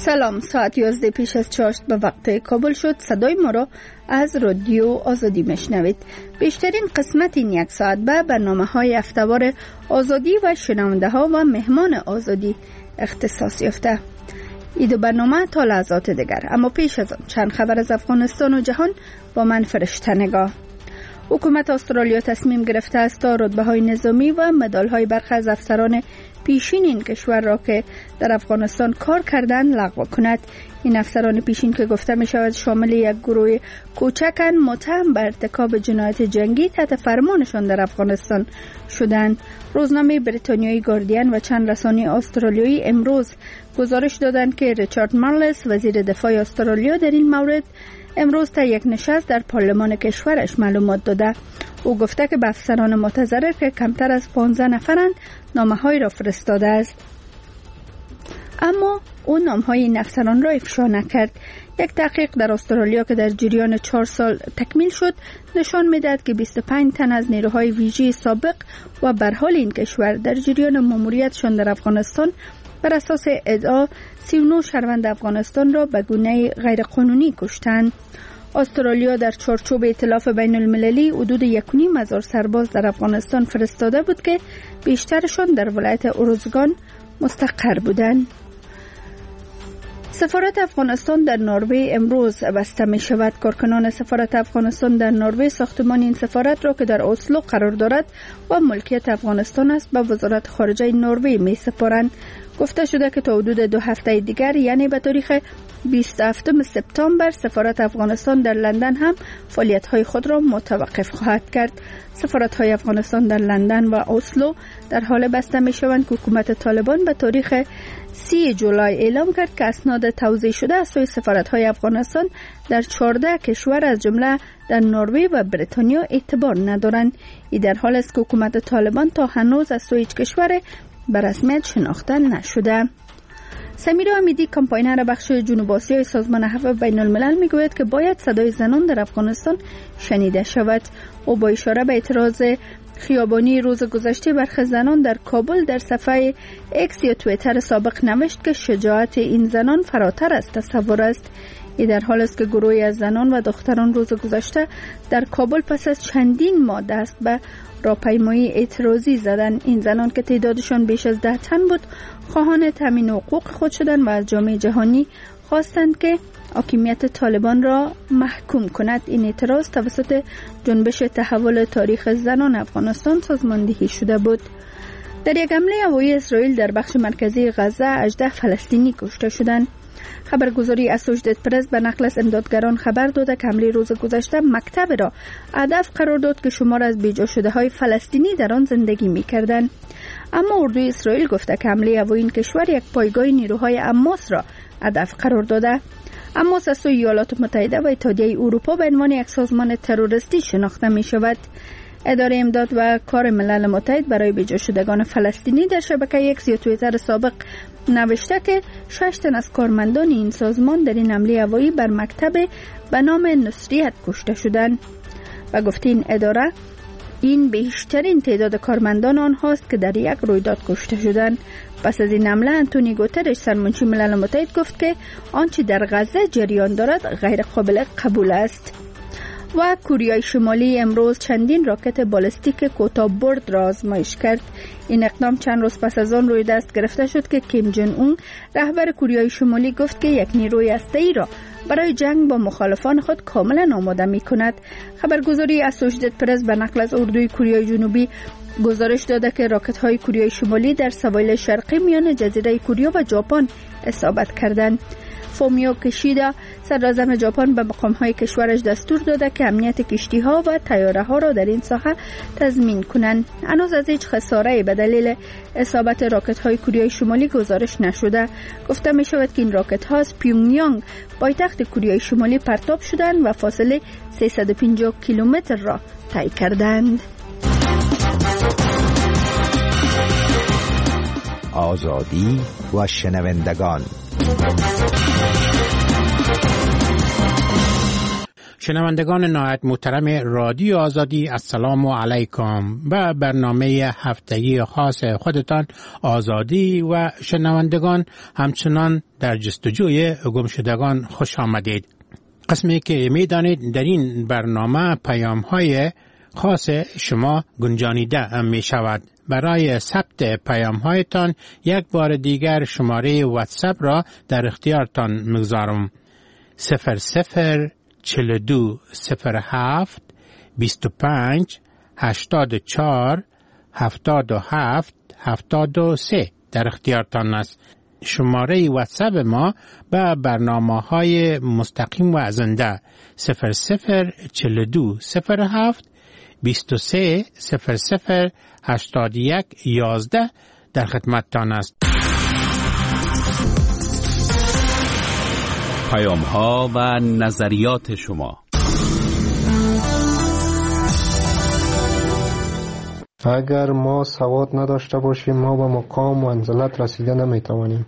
سلام، ساعت 11 پیش از 4 به وقت کابل شد. صدای ما را از رادیو آزادی میشنوید. بیشترین قسمت این یک ساعت به برنامه‌های هفته‌وار آزادی و شنونده ها و مهمان آزادی اختصاص یافته. این دو برنامه تا لحظات دیگر، اما پیش از آن چند خبر از افغانستان و جهان با من فرشته نگاه. حکومت استرالیا تصمیم گرفته است تا رتبه‌های نظامی و مدال‌های برخی از افسران پیشین این کشور را که در افغانستان کار کردند لغو کند. این افسران پیشین که گفته می شود شامل یک گروه کوچکن متهم به ارتکاب جنایت جنگی تحت فرمانشان در افغانستان شدند. روزنامه بریتانیایی گاردین و چند رسانه استرالیایی امروز گزارش دادند که ریچارد مارلس وزیر دفاع استرالیا در این مورد امروز تا یک نشست در پارلمان کشورش معلومات داده. او گفته که به افسران متضرر که کمتر از 15 نفرند نامه‌های را فرستاده است، اما او نام‌های این افسران را افشا نکرد. یک تحقیق در استرالیا که در جریان 4 سال تکمیل شد نشان می‌دهد که 25 تن از نیروهای ویژه سابق و برحال این کشور در جریان ماموریتشان در افغانستان بر اساس ادعا 39 شهروند افغانستان را به گونه غیرقانونی کشتند. استرالیا در چارچوب ائتلاف بین المللی حدود 1.5 سرباز در افغانستان فرستاده بود که بیشترشان در ولایت اروزگان مستقر بودند. سفارت افغانستان در نروژ امروز بسته می شود. کارکنان سفارت افغانستان در نروژ ساختمان این سفارت را که در اسلو قرار دارد و ملکیت افغانستان است به وزارت خارجه نروژ می سپارند. گفته شده که تا حدود 2 هفته دیگر یعنی به تاریخ 27 سپتامبر سفارت افغانستان در لندن هم فعالیت‌های خود را متوقف خواهد کرد. سفارت‌های افغانستان در لندن و اسلو در حال بسته می‌شوند که حکومت طالبان به تاریخ 30 جولای اعلام کرد که اسناد توزیع شده از سوی سفارت‌های افغانستان در 14 کشور از جمله در نروژ و بریتانیا اعتبار ندارند. این در حال است که حکومت طالبان تا هنوز از سوی هیچ کشور به رسمیت شناخته نشده. سمیرا امیدی کمپاینر بخش جنوب آسیای سازمان عفو بین الملل میگوید که باید صدای زنان در افغانستان شنیده شود. او با اشاره به اعتراض خیابانی روز گذشته برخی زنان در کابل در صفحه اکس یا توییتر سابق نوشت که شجاعت این زنان فراتر از تصور است. این در حال است که گروهی از زنان و دختران روز گذشته در کابل پس از چندین ماه دست به راهپیمایی اعتراضی زدند. این زنان که تعدادشان بیش از 10 تن بود خواهان تامین حقوق خود شدند و از جامعه جهانی خواستند که حاکمیت طالبان را محکوم کند. این اعتراض توسط جنبش تحول تاریخ زنان افغانستان سازماندهی شده بود. در یک حمله هوایی اسرائیل در بخش مرکزی غزه 18 فلسطینی کشته شدند. خبرگزاری اسوشیتد پرس به نقل از امدادگران خبر داده که حمله روز گذشته مکتب را هدف قرار داد که شمار از بیجا شده های فلسطینی در آن زندگی می‌کردند. اما اردوی اسرائیل گفته که حمله هوایی این کشور یک پایگاه نیروهای حماس را هدف قرار داده. حماس از سوی ایالات متحده و اتحادیه اروپا به عنوان یک سازمان تروریستی شناخته می‌شود. اداره امداد و کار ملل متحد برای بیجا شدگان فلسطینی در شبکه ایکس یا توییتر سابق نوشته که 6 تن از کارمندان این سازمان در این حمله هوایی بر مکتب به نام نصریت کشته شدند و گفته این اداره این بیشترین تعداد کارمندان آنهاست که در یک رویداد کشته شدند. پس از این حمله انتونی گوترش سرمنشی ملل متحد گفت که آنچه در غزه جریان دارد غیر قابل قبول است. و کره شمالی امروز چندین راکت بالستیک کوتاه‌برد را آزمایش کرد. این اقدام چند روز پس از آن روی دست گرفته شد که کیم جن اون رهبر کره شمالی گفت که یک نیروی هسته‌ای را برای جنگ با مخالفان خود کاملا آماده می‌کند. خبرگزاری اسوشیتد پرس به نقل از اردوی کره جنوبی گزارش داده که راکت‌های کره شمالی در سواحل شرقی میان جزیره کره و ژاپن اصابت کردند. فومیو کشیدا صدراعظم ژاپن به مقام‌های کشورش دستور داده که امنیت کشتی‌ها و طیاره‌ها را در این ساحه تضمین کنند. هنوز از هیچ خساره‌ای به دلیل اصابت راکت‌های کره شمالی گزارش نشده. گفته می‌شود که این راکت‌ها از پیونگیانگ پایتخت کره شمالی پرتاب شدند و فاصله 350 کیلومتر را طی کردند. آزادی و شنوندگان، شنوندگان نهایت محترم رادیو آزادی، السلام علیکم. به برنامه هفتگی خاص خودتان آزادی و شنوندگان همچنان در جستجوی گمشدگان خوش آمدید. قسمی که میدانید در این برنامه پیام‌های خاص شما گنجانیده می شود. برای ثبت پیام‌هایتان یک بار دیگر شماره واتساپ را در اختیارتان می‌گذارم. 0042 07 25 84 77 73 در اختیارتان است. شماره واتساپ ما به برنامه‌های مستقیم و زنده 0042 07 23 00 81 11 در خدمتتان است. پیام‌ها و نظریات شما. اگر ما سواد نداشته باشیم ما به مقام و منزلت رسیده نمیتوانیم.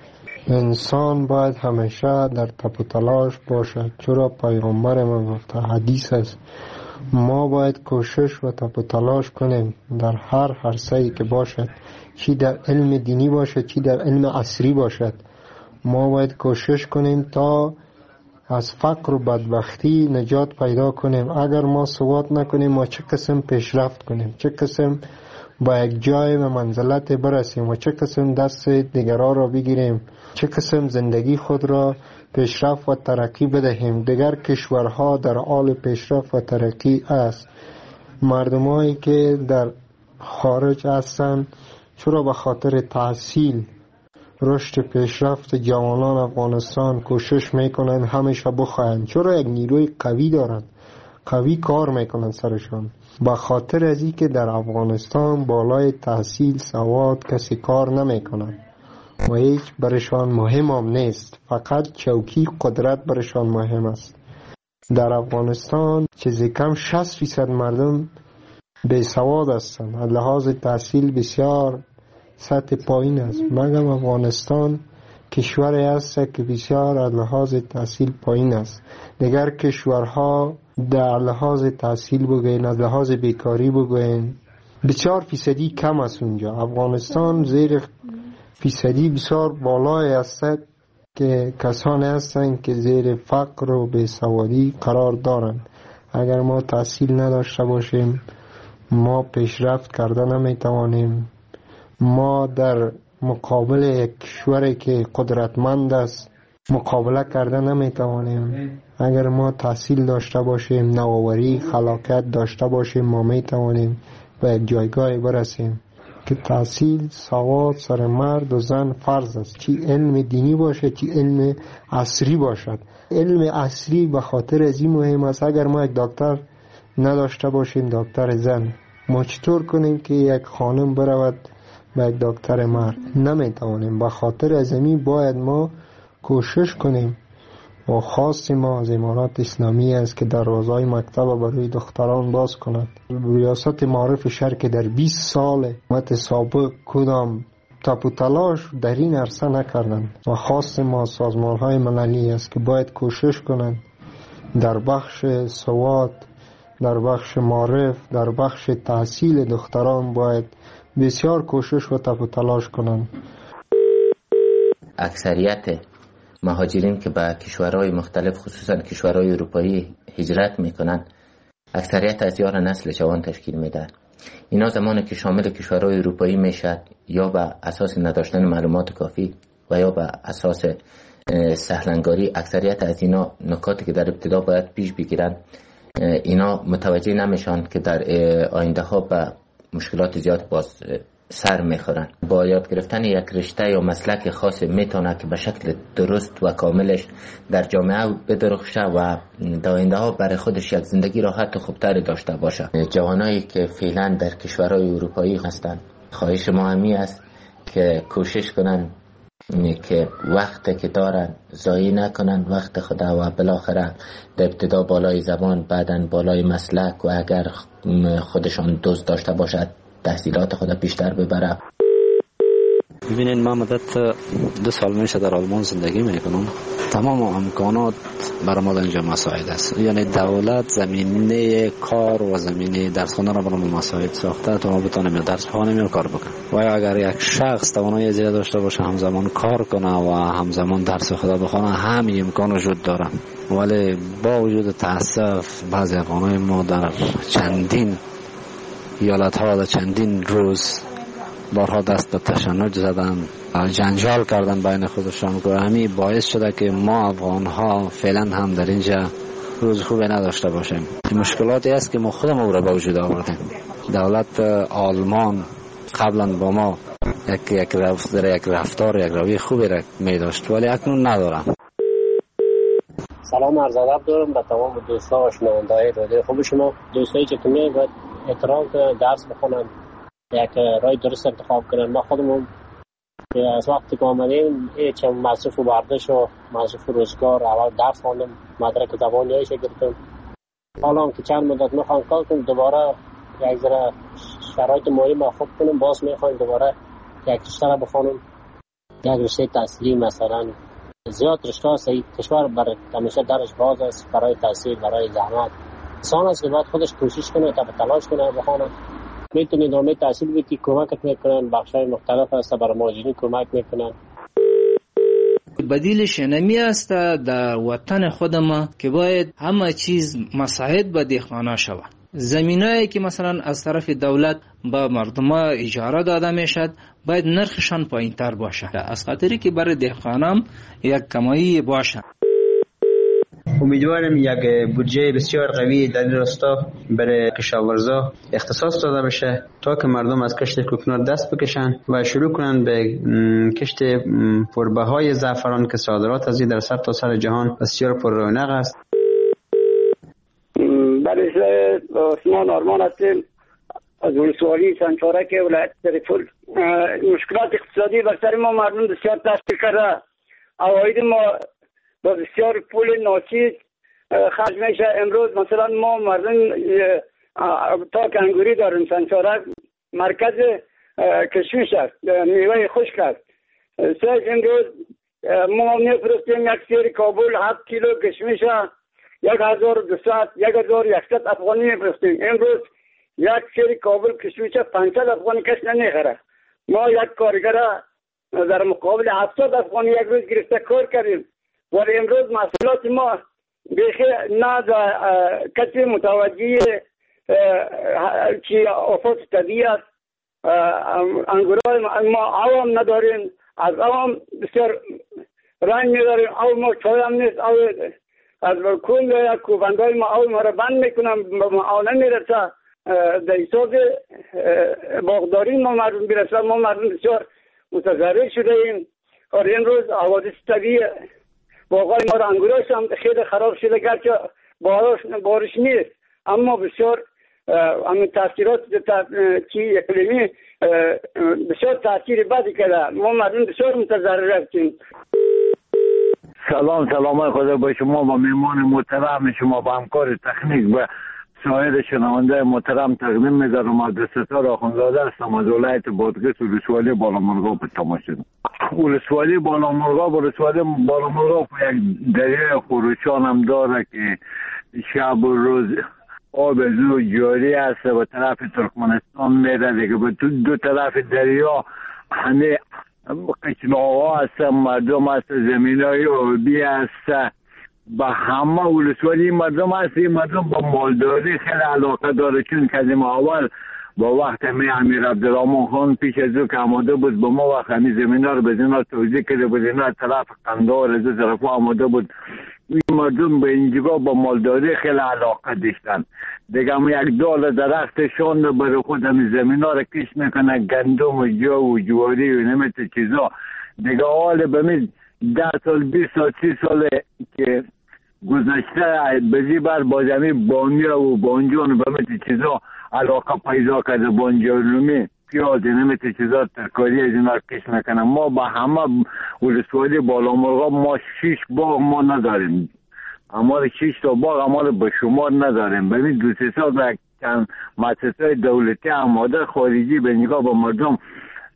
انسان باید همیشه در تپ و تلاش باشد، چرا پیامبر ما گفته، حدیث است. ما باید کوشش و تپ و تلاش کنیم در هر عرصه‌ای که باشد، چی در علم دینی باشد چی در علم عصری باشد. ما باید کوشش کنیم تا از فقر و بدبختی نجات پیدا کنیم. اگر ما سواد نکنیم ما چه قسم پیشرفت کنیم، چه قسم با یک جای و منزلت برسیم و چه قسم دست دیگران را بگیریم، چه قسم زندگی خود را پیشرفت و ترقی بدهیم. دیگر کشورها در حال پیشرفت و ترقی است. مردمایی که در خارج هستند چرا به خاطر تحصیل رشد پیشرفت جوانان افغانستان کوشش میکنن همیشه بخواهند، چرا یک نیروی قوی دارند، قوی کار میکنن سرشان. به خاطر از این که در افغانستان بالای تحصیل سواد کسی کار نمیکنن و هیچ برشان مهم هم نیست، فقط چوکی قدرت برشان مهم است. در افغانستان چیزی کم 60% مردم بی سواد هستند، از لحاظ تحصیل بسیار سطح پایین است. مگم افغانستان کشوری است که بسیار از لحاظ تحصیل پایین است. دیگر کشورها در لحاظ تحصیل بگوین، از لحاظ بیکاری بگوین، بسیار فیصدی کم است اونجا. افغانستان زیر فیصدی بسیار بالای است که کسانی هستند که زیر فقر و بیسوادی قرار دارند. اگر ما تحصیل نداشته باشیم ما پیشرفت کرده نمیتوانیم. ما در مقابل یک کشوری که قدرتمند است مقابله کرده نمیتوانیم. اگر ما تحصیل داشته باشیم، نوآوری، خلاقیت داشته باشیم، ما میتوانیم به یک جایگاه برسیم که تحصیل سواد سر مرد و زن فرض است، چی علم دینی باشه چی علم عصری باشد. علم عصری به خاطر از این مهم است. اگر ما یک دکتر نداشته باشیم، دکتر زن، ما چطور کنیم که یک خانم برود به یک دکتر مرد؟ نمیتوانیم. به خاطر از این باید ما کوشش کنیم و خواست ما از امارات اسلامی است که دروازهای مکتب برای دختران باز کند. ریاست معارف شهر که در 20 سال حکومت سابق کدام تپ و تلاش در این عرصه نکردند و خواست ما سازمان های مللی است که باید کوشش کنند در بخش سواد، در بخش معارف، در بخش تحصیل دختران باید بسیار کوشش و تپ و تلاش کنند. اکثریت مهاجرین که به کشورهای مختلف خصوصا کشورهای اروپایی هجرت میکنن اکثریت از یار نسل جوان تشکیل میدن. اینا زمانی که شامل کشورهای اروپایی میشد یا به اساس نداشتن معلومات کافی و یا به اساس سهلنگاری، اکثریت از اینا نکاتی که در ابتدا باید پیش بگیرن اینا متوجه نمیشن که در آینده ها به مشکلات زیاد باز سر میخورن. با یاد گرفتن یک رشته یا مسلک خاص میتونه که به شکل درست و کاملش در جامعه بدرخشه و در آینده ها برای خودش یک زندگی راحت و خوبتر داشته باشه. جوانایی که فعلا در کشورهای اروپایی هستند، خواهش ما همی است که کوشش کنن که وقت که دارن ضایع نکنن وقت خدا و بالاخره در ابتدا بالای زبان، بعدن بالای مسلک و اگر خودشان دوست داشته باشد تحصیلات خود بیشتر ببره. ببینید من مدت 2 سال میشه در آلمان زندگی میکنم. تمام امکانات برای ما اینجا مساعد است، یعنی دولت زمینه کار و زمینه درس خوندن را برای ما مساعد ساخته تا ما بتونیم درس بخونیم و کار بکنیم. و اگر یک شخص توانایی زیاد داشته باشه همزمان کار کنه و همزمان درس خدا بخونه، همین امکان وجود داره. ولی با وجود تاسف بعضی افغانای ما در چندین ایالت ها و چندین روز بارها دست به تشنج زدن، جنجال کردن بین خودشان که همین باعث شده که ما افغان ها فعلا هم در اینجا روز خوبی نداشته باشیم. مشکلاتی است که ما خودمون او را به وجود آوردیم. دولت آلمان قبلا با ما یک رفتار یک روی خوبی را می داشت ولی اکنون ندارم. سلام عرض ادب دارم به تمام دوستان و شنونده‌های رادیو خوب شما. دوستایی که میگن احترام کنن، درس بخونن، یک راه درست انتخاب کنن. ما خودمون از وقتی که آمدیم هیچ مصرف و برداشت و مصرف روزگار اول درس خوندم، مدرک زبانیایش گرفتم. حالا که چند مدت میخوام کار کنم، دوباره یک ذره شرایط مالی خوب کنم، باز میخوام دوباره یک رشته را بخونم، یک رشته تحصیلی. مثلا زیاد رشته هست کشور برای همیشه درش باز است برای تحصیل، برای زحمت. انسان است که باید خودش کوشش کنه تا تلاش کنه بخونه. میتونید ادامه تحصیل بدید، کمکت میکنن، بخشای مختلف هست برای مهاجرین کمک میکنن. بدیلش نمی است در وطن خود ما که باید همه چیز مساعد به دهقانا شود. زمینایی که مثلا از طرف دولت با مردم اجاره داده میشد باید نرخشان پایین تر باشه، از خاطری که برای دهقانام یک کمایی باشه. امیدوارم یک بودجه بسیار قوی در این راستا برای کشاورزا اختصاص داده بشه تا که مردم از کشت کوکنار دست بکشن و شروع کنن به کشت پربهای زعفران که صادرات از این در سر تا سر جهان بسیار پر رونق است. بله، عثمان آرمان هستیم از ولسوالی سنچارک ولایت سرپل. مشکلات اقتصادی بر سر ما مردم بسیار تحصیل کرده. عواید ما با بسیار پول ناچیز خرج میشه. امروز مثلا ما مردم تا کنگوری داریم سنچارک، مرکز کشمش است، میوه خشک است. امروز ما میفرستیم یک سیر کابل 7 کیلو کشمش 1200 1100 افغانی میفرستیم. امروز یک سری کابل کشمش 500 افغانی کس نمیخره. ما یک کارگر در مقابل 700 افغانی یک روز گرفته کار کردیم، ولی امروز محصولات ما بیخی نه کسی متوجه چی آفات طبیعی است. انگورای ما عوام نداریم، از عوام بسیار رنج میداریم. او ما چای هم نیست، او از کل یا کوبندای ما او ما را بند میکنم، ما او نمیرسه. در حساب باغداری ما مردم برسه. ما مردم بسیار متضرر شده ایم. اور این روز حوادث طبیعی باغای ما را انگوراش هم خیلی خراب شده، گرچه بارش نیست اما بسیار همین تاثیرات چی اقلیمی بسیار تاثیر بدی کرده. ما مردم بسیار متضرر هستیم. سلام خدا با شما و میمان محترم شما با همکار تکنیک و سایر شنونده محترم تقدیم می‌دارم. عبدالستار آخوندزاده هستم از ولایت بادغیس ولسوالی بالامرغاب تماشا. ولسوالی بالامرغاب یک دریای خروشان هم داره که شب و روز آب از او جاری است و طرف ترکمنستان میره دیگه. به دو طرف دریا همه قچلاها هست، مردم هست، زمینای آبی هست. با همه ولسوالی مردم هست. این مردم با مالداری خیلی علاقه داره، چون که از این اول با وقت امیر عبدالرحمن خان پیش از او که آماده بود با ما وقت همین زمین ها رو به اینا توضیح کرده بود، اینا طرف قندار از او طرف آماده بود. این مردم به اینجا با مالداری خیلی علاقه داشتن دیگه. هم یک دال درختشان برای خود همین زمین ها رو کش میکنه، گندم و جو و جواری و نمیت چیزا دیگه. حال به می 10 سال 20 سال 30 ساله که گذشته بزی بر با زمین بانیا و بانجان و بمیت چیزا علاقه پیدا کرده. بانجانومی پیاز نمیت چیزا ترکاری از اینا کش میکنه. ما با همه ولسوالی بالامرغاب ما 6 باغ ما نداریم، اما 6 تا باغ اما به شمار نداریم. ببین 2-3 سال چند مؤسسات دولتی آماده خارجی به نگاه با مردم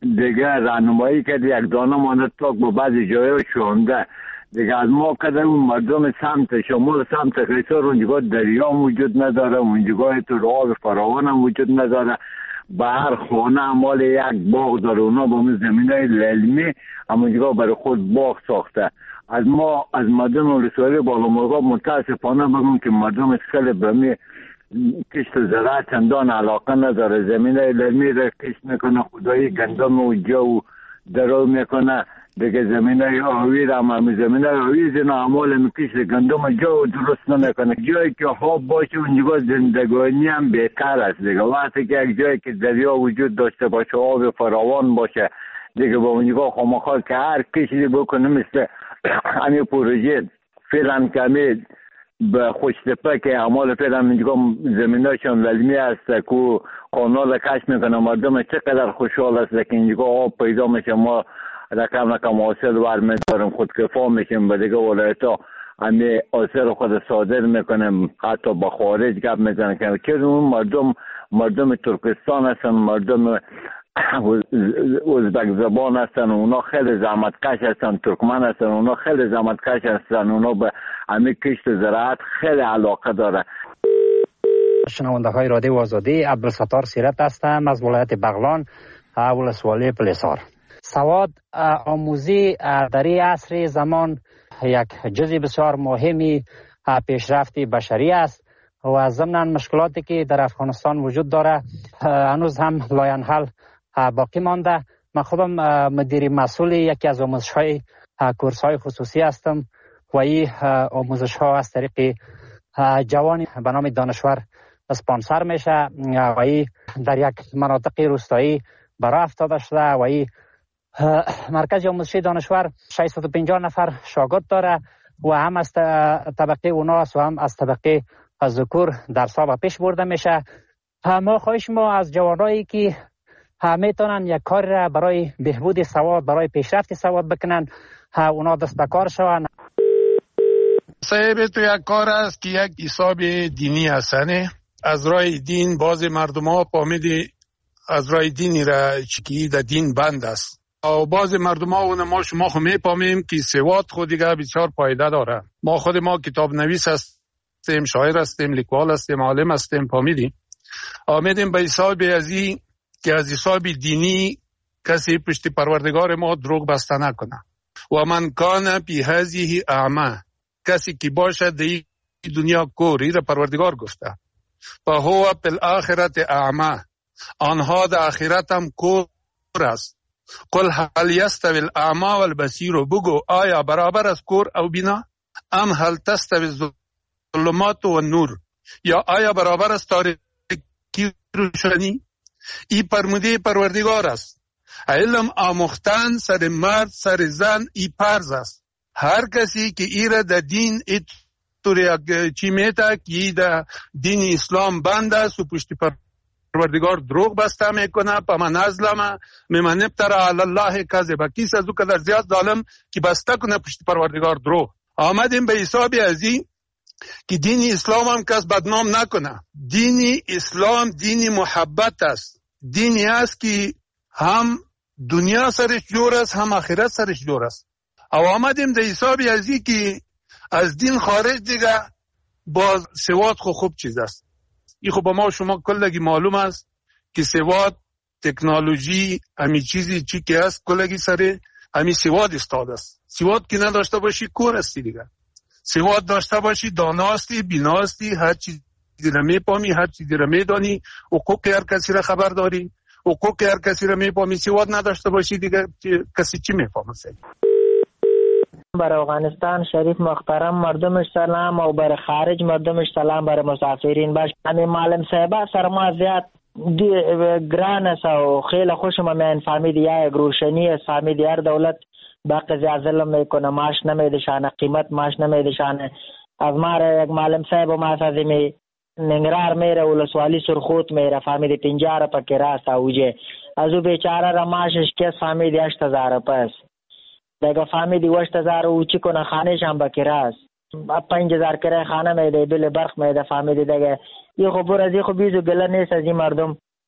دیگه راهنمایی کرد، یک دانه مانده تاک با بعضی جایه شونده دیگه. از ما کده اون مردم سمت شمال سمت قیصر اونجا دریا وجود نداره، اونجا تو آب فراوان هم وجود نداره. به هر خانه مال یک باغ داره، اونا با اون زمینای للمی همونجا برای خود باغ ساخته. از ما از مردم ولسوالی بالامرغاب متاسفانه بگم که مردم خیلی به کشت زراعت چندان علاقه نداره. زمینای للمی را کشت میکنه، خدایی گندم و جو درو میکنه دیگه. زمینای آوی را هم زمینای آوی زینا عمال میکشت گندم جو درست نمیکنه. جایی که خواب باشه اونجا زندگانی هم بهتر است دیگه. وقتی که یک جایی که دریا وجود داشته باشه، آب فراوان باشه دیگه، با اونجا خامخواه که هر کشی بکنه مثل همین پروژه فعلا کمی به خوشتپه که اعمال فعلا اونجا زمیناشون للمی است که کانال کش میکنه. مردم چقدر خوشحال است که اینجا آب پیدا میشه، ما رقم حاصل برمیداریم، خودکفا میشیم به دیگه ولایت ها. همین حاصل خود صادر میکنیم، حتی با خارج گپ میزنیم که اون مردم ترکستان هستن، مردم ازبک زبان هستن، اونا خیلی زحمتکش هستن. ترکمن هستن، اونا خیلی زحمتکش هستن. اونا به همین کشت زراعت خیلی علاقه داره. شنونده های رادیو آزادی، عبدالستار سیرت هستم از ولایت بغلان، ولسوالی پلیسار. سواد آموزی در این عصر زمان یک جزء بسیار مهمی پیشرفت بشری است و ضمن مشکلاتی که در افغانستان وجود داره هنوز هم لاینحل باقی مانده. من خودم مدیر مسئول یکی از آموزش‌های کورس‌های خصوصی هستم و این آموزش‌ها از طریق جوانی به نام دانشور اسپانسر میشه و این در یک مناطق روستایی برای افتاده شده و این مرکز آموزشی دانشور 650 نفر شاگرد داره و هم از طبقه اوناست و هم از طبقه ذکور درس‌ها به پیش برده میشه. ما خواهش ما از جوانایی که میتونن یک کار را برای بهبود سواد، برای پیشرفت سواد بکنن، اونا دست به کار شون. صاحب تو یک کار است که یک حساب دینی هستنه. از راه دین باز مردم ها فهمیدی از راه دینی را چکی در دین بند است. و باز مردم ها و شما خود میفهمیم که سواد خود دیگه بسیار پایده داره. ما خود ما کتاب نویس هستیم، شاعر هستیم، لیکوال هستیم، عالم هستیم، فهمیدیم آمدیم به حساب ازی که از حساب دینی کسی پشت پروردگار ما دروغ بسته نکنه. و من کان پی هذه اعمى، کسی که باشه در دنیا کوری را پروردگار گفته، فهو فی الاخرة اعمى، آنها در آخرت هم کور است. قل هل یستوی الاعمى والبصیر، بگو آیا برابر است کور او بینا؟ ام هل تستوی الظلمات و نور، یا آیا برابر است تاریکی روشنی؟ ای فرموده پروردگار است. علم آموختن سر مرد سر زن ای فرض است. هر کسی که ای را در دین طوری چی میتا که ای در دین اسلام بند است و پشت پروردگار دروغ بسته میکنه، فمن ازلم ممن افتری علی الله کذبا، کیست از او قدر زیاد ظالم که بسته کنه پشت پروردگار دروغ. آمدیم به حساب ازی که دین اسلام هم کس بدنام نکنه. دین اسلام دین محبت است، دینی است که هم دنیا سرش جور است هم آخرت سرش جور است. او آمدیم در حساب ازی که از دین خارج دیگه باز سواد خوب چیز است. این خب ما شما کلگی معلوم است که سواد تکنولوژی همی چیزی چی که است کلگی سر همی سواد استاد است. سواد که نداشته باشی کور استی دیگه. سواد داشته باشی داناستی، بیناستی، هر چیزی را میپامی، هر چیزی را میدانی، حقوق هر کسی را خبر داری، حقوق هر کسی را میپامی. سواد نداشته باشی دیگه کسی چی میفهمه؟ برای افغانستان شریف محترم مردمش سلام و برای خارج مردمش سلام، برای مسافرین باش. همین معلم صاحبه سر ما زیاد گران است و خیلی خوشم من فهمید یک روشنی است، فهمید هر دولت باقی زیاد ظلم میکنه، ماش نمیدشانه، قیمت ماش نمیدشانه. از ما را یک معلم صاحب و ما سازمی ننگرار میره ولسوالی سرخوت میره، فهمید 50 روپه کراست اوجه. از او بیچاره را ماشش کس فهمید 8000 روپه است. دیگه فهمیدی 8000 او چی کنه، خانهش هم با کراست، 5000 کرای خانه میده، بل برق میده. فهمیدی دیگه این خب از این خب بیزو گله نیست از این مردم.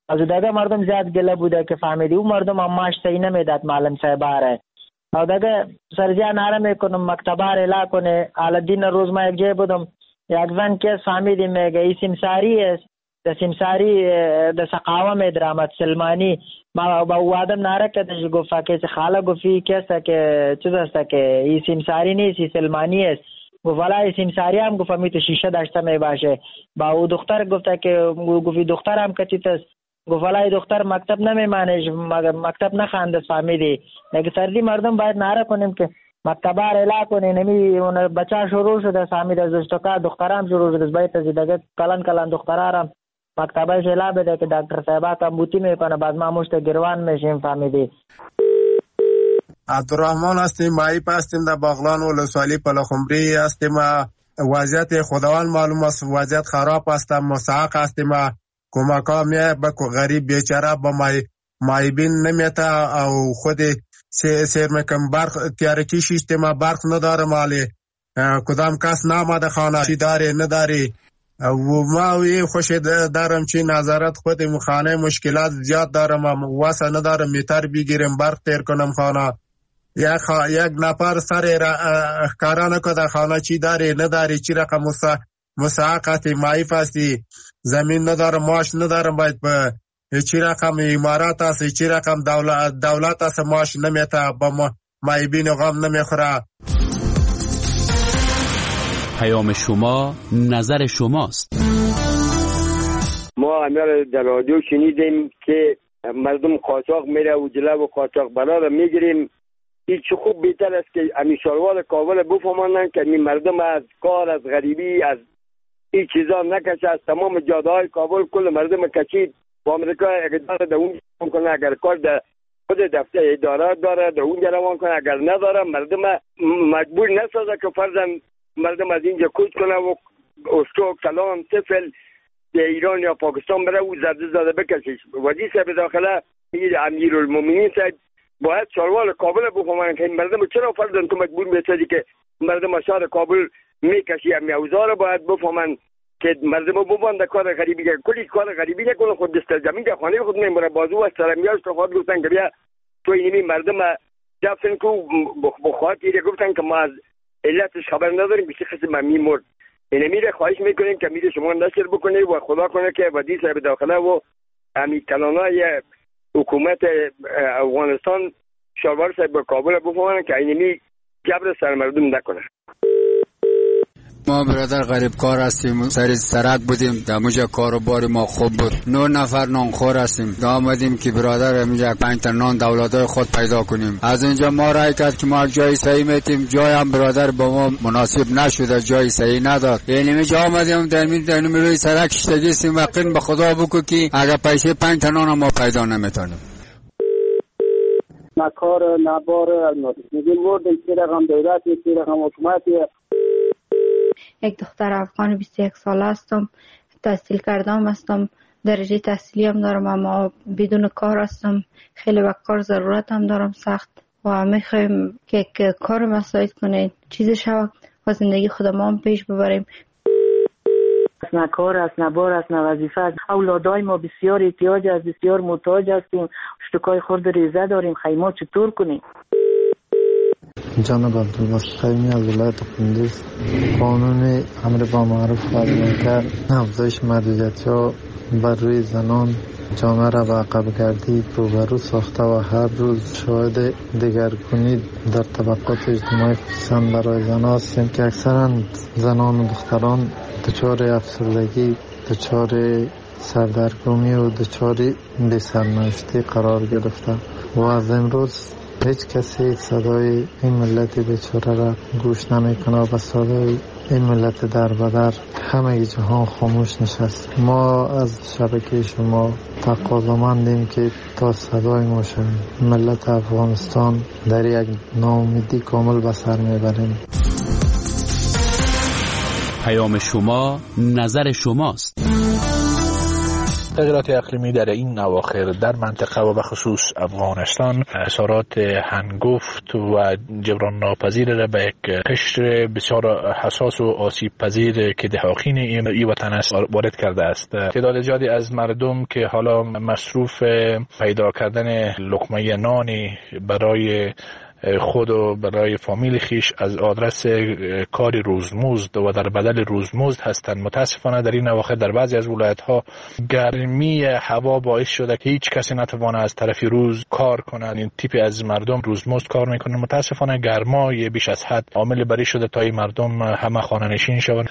از دیگه مردم زیاد گله بوده که فهمیدی اون مردم هم ماش صحیح نمیداد معلم صاحب آره او دیگه سرجا ناره میکنم مکتبار اعلا کنه. الدین روز ما یک جای بودم یک زن که فهمیدیم میگه این سمساری است د سمساری د سقاوه درامت سلمانی ما با وادم ناره کدش گفت که خاله گفتی کسا که چیز است که این سمساری نیست این سلمانی است. گفت والا این سمساری هم گفت می تو شیشه داشته می باشه. با او دختر گفت که گفتی دختر هم کچیت است. گفت والا دختر مکتب نمیمانه مکتب نخوانده فهمیدی. نگه سردی مردم باید ناره کنیم که مکتبار اعلا کنه. نمی اون بچه شروع شده فهمید از دشتکا دخترام شروع شده باید از دیگه کلان دخترارم مکتبش اعلا بده که دکتر صاحبا کمبوتی میکنه بعد ما مشت گروان میشیم فهمیدی. عبدالرحمن هستیم مایپ هستیم در باغلان ولسوالی پلخمری هستیم. وضعیت خداوند معلوم است وضعیت خراب هستم مساق هستیم کمکا میه به غریب بیچاره با مایبین نمیتا او خود سیر میکن برق تیارکی شیشتیم برق نداره مالی کدام کس نامده خانه چی داری نداری و ما وی خوش دارم چی نظارت خود خانه مشکلات زیاد دارم واسه ندارم میتر بگیرم برق تیر کنم خانه یک نفر سر کارانه که در خانه چی داری نداری چی رقم مساقتی معیف هستی زمین ندارم ماش ندارم باید به چی رقم امارات هستی چی رقم دولت هست ماش نمیتا با معیبین غم نمیخوره. پیام شما نظر شماست. ما همه در رادیو شنیدیم که مردم قاچاق میره و جلو و قاچاق برا را میگیریم. این چه خوب بهتر است که امی شلوار کابل بفهمانند که امی مردم از کار از غریبی از این چیزا نکشه. از تمام جاده های کابل کل مردم کشید و امریکا اقدار در اون کنه اگر کار در خود دفتر اداره داره در اونجا روان کنه اگر نداره مردم مجبور نسازه که فرضاً مردم از اینجا کوچ کنه و استو کلان طفل به ایران یا پاکستان بره و زده بکشش. وزیر صاحب داخله امیرالمومنین صاحب باید شلوار کابل بفهمن که مردم چرا فرضاً تو مجبور میسازی که مردم شهر کابل میکشی. امی اوزار باید بفهمن که مردم ببند کار غریبی کلی کار غریبی نکنه خود دست زمین در خانه خود نمیبره بازو از سرمیاش تو خود گفتن که بیا تو اینمی مردم دفن کو بخواد ایره گفتن که ما از علتش خبر نداریم بیشتر قسم میمرد. اینه میره خواهش میکنیم که میره شما نشر بکنه و خدا کنه که وزیر صاحب داخله و امی کلانای حکومت افغانستان شلوار صاحب کابل بفهمن که اینمی جبر سر مردم نکنه. ما برادر غریب کار هستیم سر سرک بودیم در موجه کاروبار ما خوب بود 9 نفر نانخور هستیم دا آمدیم که برادر همینجا 5 تا نان دولتای خود پیدا کنیم. از اینجا ما رای کرد که ما جای صحیح میتیم جای هم برادر با ما مناسب نشده جای صحیح نداد یعنی اینجا آمدیم در روی سرک شتگیستیم و قن به خدا بکو که اگر پیشه 5 تا نان ما پیدا نمیتونیم. نکار نبار میگیم مورد این رقم دولت این رقم حکومت. یک دختر افغان 21 ساله هستم تحصیل کردم هستم درجه تحصیلی هم دارم اما بدون کار هستم خیلی به کار ضرورت هم دارم سخت و میخوایم که کار مساعد کنه چیزی شود و زندگی خودم هم پیش ببریم. نه کار است نه بار است نه وظیفه است. اولادای ما بسیار احتیاج است بسیار محتاج هستیم اشتکای خورد ریزه داریم خیمه چطور کنیم. جناب عبدالباسط خیمی از ولایت کندوز قانون امر با معروف فرمانکر افزایش محدودیت‌ها بر روی زنان جامعه را به عقب گردی روبرو ساخته و هر روز شاهد دگرگونی در طبقات اجتماعی خصوصا برای زنان هستیم که اکثرا زنان و دختران دچار افسردگی دچار سردرگمی و دچار بی‌سرنوشتی قرار گرفته و از امروز هیچ کسی صدای این ملت بیچاره را گوش نمیکنه و صدای این ملت در بدر همه جهان خاموش نشست. ما از شبکه شما تقاضامندیم که تا صدای ما شویم. ملت افغانستان در یک ناامیدی کامل به سر میبریم. پیام شما نظر شماست. تغییرات اقلیمی در این اواخر در منطقه و به خصوص افغانستان اثرات هنگفت و جبران ناپذیر را به یک قشر بسیار حساس و آسیب پذیر که دهاقین این وطن است وارد کرده است. تعداد زیادی از مردم که حالا مصروف پیدا کردن لقمه نانی برای خود و برای فامیل خیش از آدرس کاری روزمزد و در بدل روزمزد هستند. متاسفانه در این اواخر در بعضی از ولایت‌ها گرمی هوا باعث شده که هیچ کسی نتوانه از طرف روز کار کنند. این تیپی از مردم روزمزد کار میکنند. متاسفانه گرمای بیش از حد عامل بری شده تا این مردم همه خانه نشین شوند.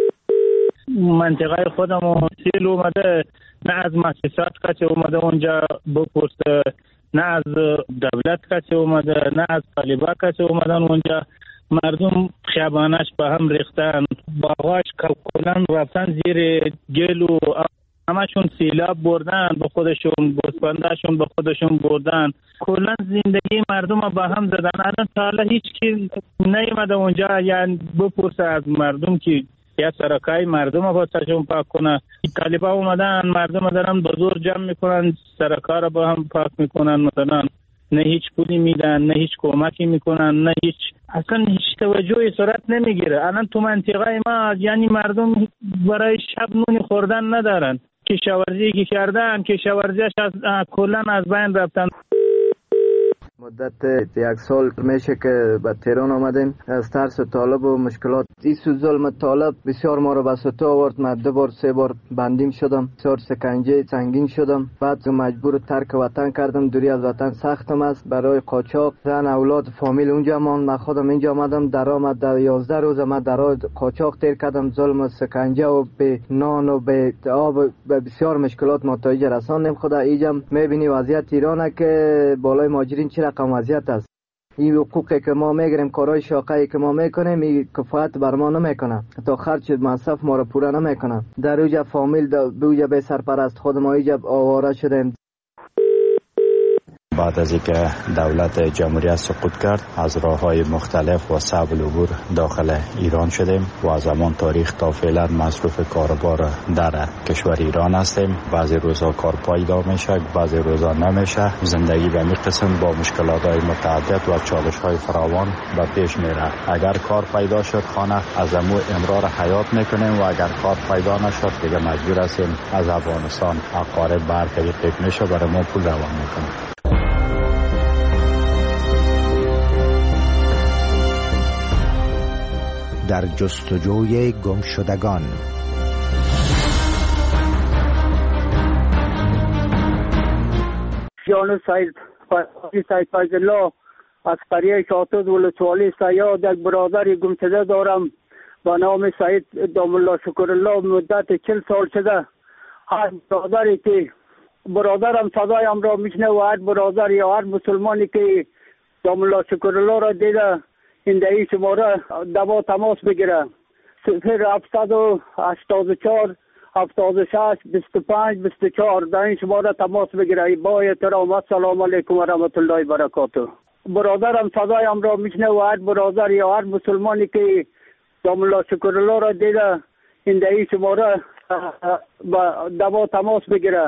منطقه خودمون سیل اومده، نه از مؤسسات کسی اومده اونجا بپرسه، نه از دولت کسی اومده، نه از طالبا کسی اومدن اونجا. مردم خیابانش به هم ریختن، باغاش کلن رفتن زیر گل و همشون سیلاب بردن به خودشون، بسپندهشون به خودشون بردن. کلن زندگی مردم به هم زدن. الان تا حالا هیچ کی نیومده اونجا یعنی بپرسه از مردم که یا سرکای مردم رو بساشون پاک کنه. طالبا اومدن مردم دارن به زور جمع میکنن، سرکا رو با هم پاک میکنن. مثلا نه هیچ پولی میدن، نه هیچ کمکی میکنن، نه هیچ، اصلا هیچ توجهی صورت نمیگیره. الان تو منطقه ما یعنی مردم برای شب نون خوردن ندارن. کشاورزی که کردن کشاورزیش از کلن از بین رفتن. مدت 1 سال میشه که به تهران آمدیم. از ترس طالب و مشکلات این ظلم طالب بسیار ما رو به سطح آورد. من 2 بار 3 بار بندیم شدم، بسیار سکنجه سنگین شدم. بعد مجبور ترک وطن کردم. دوری از وطن سختم است. برای قاچاق زن اولاد فامیل اونجا ماند. من خودم اینجا آمدم. درآمد در 11 روز من در قاچاق تیر کردم. ظلم و سکنجه و به نان و به آب به بسیار مشکلات نتایج رساندیم. خدا اینجا میبینی وضعیت ایرانه که بالای مهاجرین چه رقم وضعیت است. این حقوقی که ما میگیریم، کارهای شاقه‌ای که ما میکنیم، این کفایت بر ما نمیکنه، تا خرج مصرف ما رو پوره نمیکنه. در اوجا فامیل بوجا به سرپرست خود ما اینجا آواره شدیم. بعد از اینکه دولت جمهوریت سقوط کرد از راه‌های مختلف و صعب العبور داخل ایران شدیم و از همان تاریخ تا فعلا مصروف کاربار در کشور ایران هستیم. بعضی روزا کار پیدا میشه، بعضی روزا نمیشه. زندگی به این قسم با مشکلات‌های متعدد و چالش‌های فراوان به پیش میره. اگر کار پیدا شد خانه از امو امرار حیات میکنیم و اگر کار پیدا نشد دیگه مجبور هستیم از افغانستان اقارب به هر طریق میشه برای ما پول روان میکنیم. در جستجوی گمشدگان. جان سید فیض الله از قریه شاطد ولسوالی سیاد یک برادر گمشده دارم با نام سید دام الله شکر الله. مدت 40 سال شده. هر برادری که برادرم صدایم را میشنه و هر برادر یا هر مسلمانی که دام الله شکر الله را دیده این دهی شماره دوا تماس بگیره. 0784 76 25 24 در این شماره تماس بگیره. با احترام السلام علیکم و رحمت الله و برکاته. برادرم صدایم را میشنه و هر برادر یا هر مسلمانی که دام الله شکر الله را دیده این دهی شماره دوا تماس بگیره.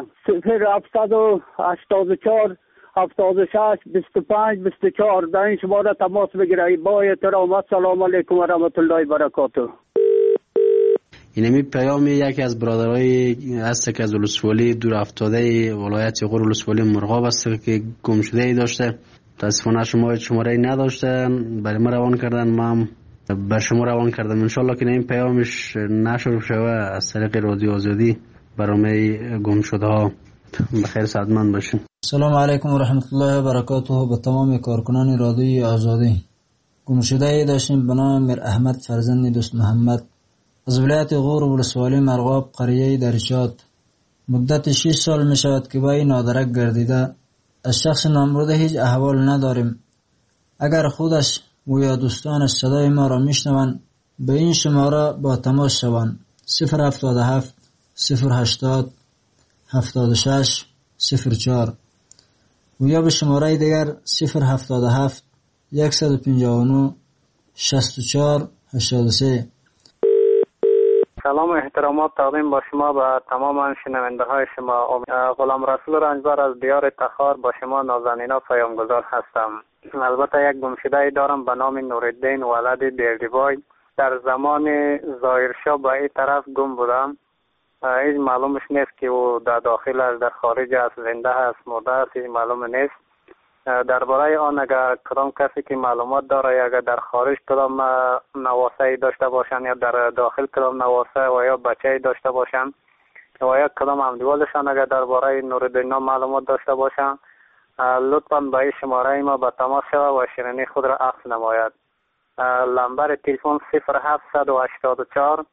0784 76 25 24 در این شماره تماس بگیره. با احترام السلام علیکم و رحمت الله و برکاته. اینمی پیام یکی از برادرای هست که از ولسوالی دور افتاده ولایت غور ولسوالی مرغاب است که گم شده ای داشته. متاسفانه شماره نداشته، برای ما روان کردن، ما بر شما روان کردم. انشالله که این پیامش نشر شوه از طریق رادیو آزادی برای گم شده ها. بخیر سعادتمند باشین. سلام علیکم و رحمت الله و برکاته. به تمام کارکنان رادیو آزادی. گم شده ای داشتیم به نام میر احمد فرزند دوست محمد از ولایت غور ولسوالی مرغاب قریه درشاد. مدت 6 سال می شود که با این نادرک گردیده. از شخص نامبرده هیچ احوال نداریم. اگر خودش و یا دوستانش صدای ما را میشنوند به این شماره با تماس شوند. 077 080 76 04 و یا به شماره دیگر 077 159 64 83. سلام و احترامات تقدیم با شما و تمام شنونده های شما. غلام رسول رنجبر از دیار تخار با شما نازنینا پیامگذار هستم. البته یک گمشده دارم به نام نورالدین ولد دیردیبای. در زمان ظاهرشاه به این طرف گم بودم. هیچ معلومش نیست که او در داخل است، در خارج است، زنده است، مرده است، هیچ معلوم نیست. درباره آن اگر کدام کسی که معلومات داره، اگر در خارج کدام نواسه داشته باشن یا در داخل کدام نواسه و یا بچه داشته باشن و یا کدام همدیوالشان اگر درباره نورالدین معلومات داشته باشن، لطفاً به این شماره ما به تماس شود و شیرینی خود را عکس نماید. نمبر تلفن 0784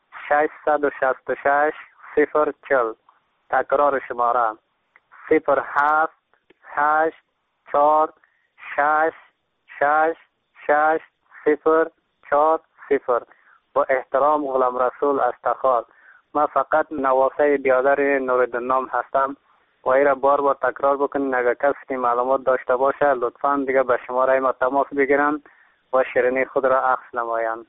666 040. تکرار شماره 078 4 6 6 6 0 4 0. با احترام غلام رسول از تخار. من فقط نواسه بیادر نورالدین هستم و این را بار بار تکرار بکنین. اگر کسی که معلومات داشته باشه لطفاً دیگه به شماره ما تماس بگیرن و شیرینی خود را عکس نمایند.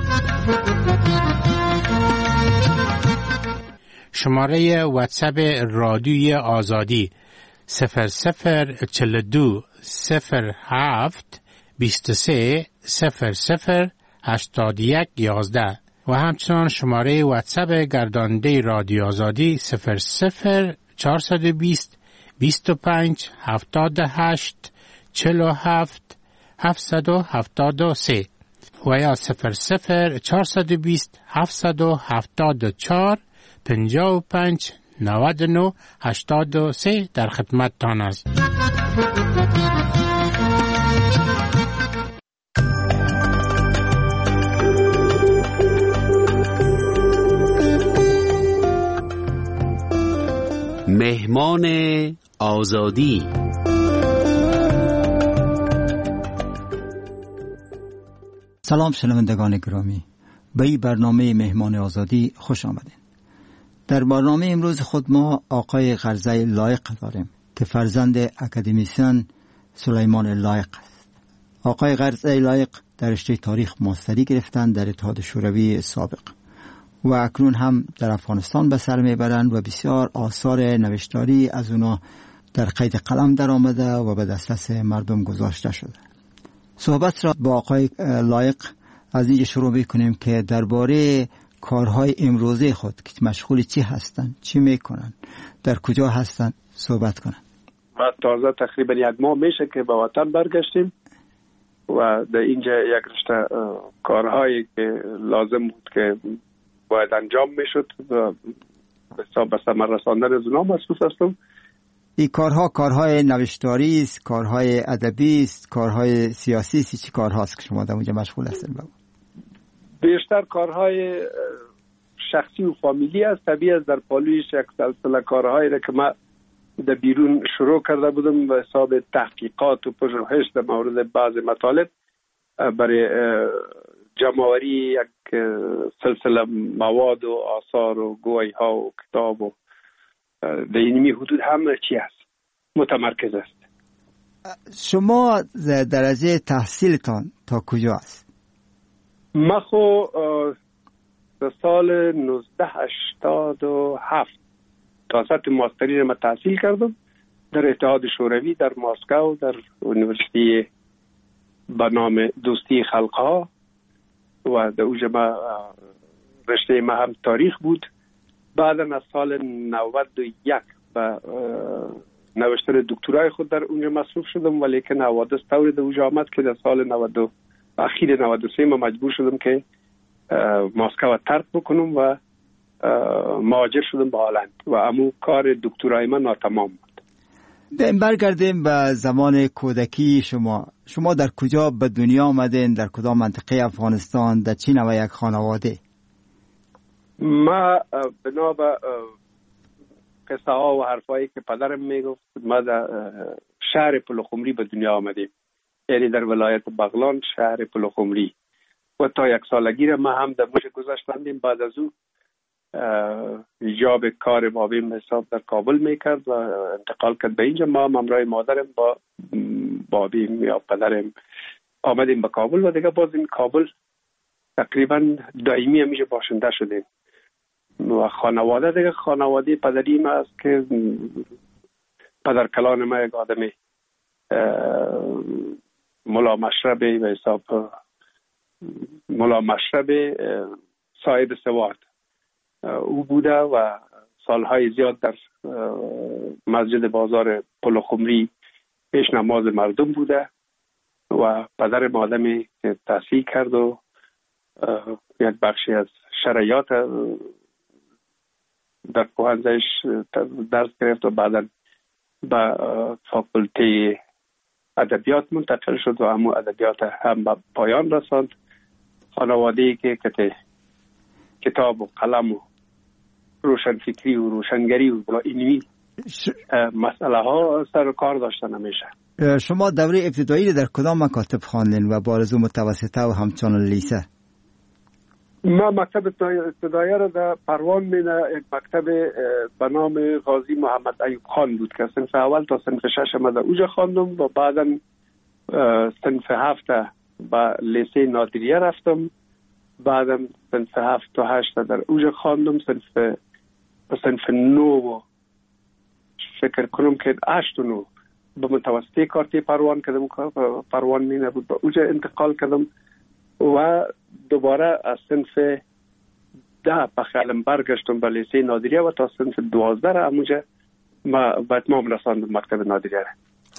شماره واتساپ رادیوی آزادی 0042 07 23 00 81 11 و همچنان شماره واتساپ گرداننده رادیو آزادی 00 420 25 78 47 773 و یا 00 420 774 55 99 83 در خدمت تان است. مهمان آزادی. سلام شنوندگان گرامی، به این برنامه مهمان آزادی خوش آمدید. در برنامه امروز خود ما آقای غرزه لایق داریم که فرزند اکادمیسیان سلیمان لایق است. آقای غرزه لایق در رشته تاریخ ماستری گرفتند در اتحاد شوروی سابق و اکنون هم در افغانستان به سر میبرند و بسیار آثار نوشتاری از اونا در قید قلم در آمده و به دسترس مردم گذاشته شده. صحبت را با آقای لایق از اینجا شروع میکنیم که درباره کارهای امروزی خود که مشغول چی هستن، چی میکنن، در کجا هستن صحبت کنن. ما تازه تقریبا یک ماه میشه که به وطن برگشتیم و در اینجا یک رشته کارهایی که لازم بود که باید انجام میشد و به ثمر رساندن از اونها مصروف هستم. این کارهای نوشتاری است، کارهای ادبی است، کارهای سیاسی است، چی کارهاست که شما در اونجا مشغول هستین؟ بیشتر کارهای شخصی و فامیلی است. طبیعی است در پالویش یک سلسله کارهایی را که من در بیرون شروع کرده بودم به حساب تحقیقات و پژوهش در مورد بعض مطالب برای جمع‌آوری یک سلسله مواد و آثار و گویی ها و کتاب و در اینمی حدود همه چی هست متمرکز است. شما درجه تحصیلتان تا کجا است؟ من خو در سال 1987 تا سطح ماستری را تحصیل کردم در اتحاد شوروی در مسکو در یونیورسیتی به نام دوستی خلقها و در اونجا رشته ما هم تاریخ بود. بعد از سال 91 به نوشتن دکترای خود در اونجا مصروف شدم، ولی که حوادث طوری در اونجا آمد که در سال اخیر 93 ما مجبور شدم که مسکو ترک بکنم و مهاجر شدم به هلند و امو کار دکترای من ناتمام بود. برگردیم به زمان کودکی شما در کجا به دنیا آمدین؟ در کدام منطقه افغانستان؟ در چی نوع یک خانواده؟ ما بنا به قصه ها و حرفایی که پدرم میگفت ما در شهر پلخمری به دنیا آمدیم، یعنی در ولایت بغلان شهر پلخمری و تا یک سالگی را ما هم در موش گذاشتندیم. بعد از او ایجاب کار بابیم حساب در کابل میکرد و انتقال کرد به اینجا. ما همراه مادرم با بابیم یا پدرم آمدیم به کابل و دیگه باز این کابل تقریبا دائمی همیشه باشنده شدیم. و خانواده دیگه، خانواده پدری ما است که پدر کلان ما یک آدم ملا مشرب به حساب ملا مشرب صاحب سواد او بوده و سالهای زیاد در مسجد بازار پلخمری پیش نماز مردم بوده و پدر آدمی که تحصیل کرد و یک بخشی از شرایط در پوهنزهش درس گرفت و بعدا به فاکولته ادبیات منتقل شد و همون ادبیات هم به پایان رساند. خانواده‌ای که کتاب و قلم و روشنفکری و روشنگری و اینوی مسئله ها سر کار داشتن همیشه. شما دوره ابتدایی در کدام مکاتب خواندین و بارزو متوسطه و همچنان لیسه؟ ما مکتب ابتدایی را در پروان مینه یک مکتب به نام غازی محمد ایوب خان بود که صنف اول تا صنف 6 ما در اوجا خواندم و بعدا صنف 7 به لیسه نادریه رفتم، بعدا صنف 7 تا 8 در اوجا خواندم، صنف 9 فکر کنم که 8 و 9 به متوسطه کارتی پروان کردم، پروان مینه بود، به اوجا انتقال کردم و دوباره از صنف 10 به خیلم برگشتم به لیسه نادریه و تا صنف 12 را همونجا ما به اتمام رساندم مکتب نادریه را.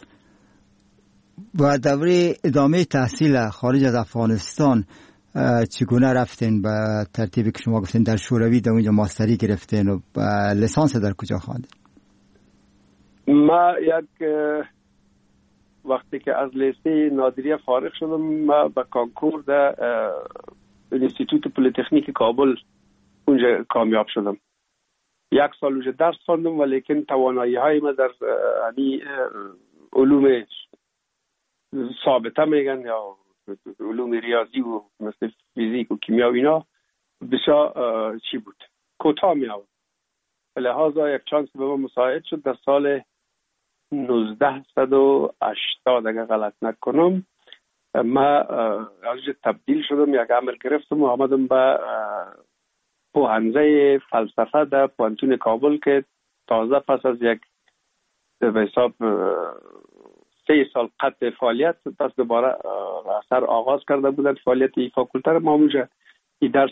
و دوره ادامه تحصیل خارج از افغانستان چگونه رفتین؟ به ترتیبی که شما گفتین در شوروی در اونجا ماستری گرفتین و لیسانس در کجا خواندین؟ ما یک وقتی که از لیسه نادریه فارغ شدم ما به کانکور در انستیتوت پلیتکنیک کابل اونجا کامیاب شدم. 1 سال اونجا درس خواندم ولیکن توانایی های ما در علوم ثابته میگن یا علوم ریاضی و مثل فیزیک و کیمیا و اینا بسیار چی بود کوتاه می آورد. لحاظا یک چانس به ما مساعد شد در سال 1980 اگر غلط نکنم ما از تبدیل شدم، یک عمل گرفتم و آمدم به پوهنزه فلسفه در پوهنتون کابل که تازه پس از یک به حساب 3 سال قطع فعالیت پس دوباره اثر آغاز کرده بودن فعالیت این فاکولته را. ما اونجا این درس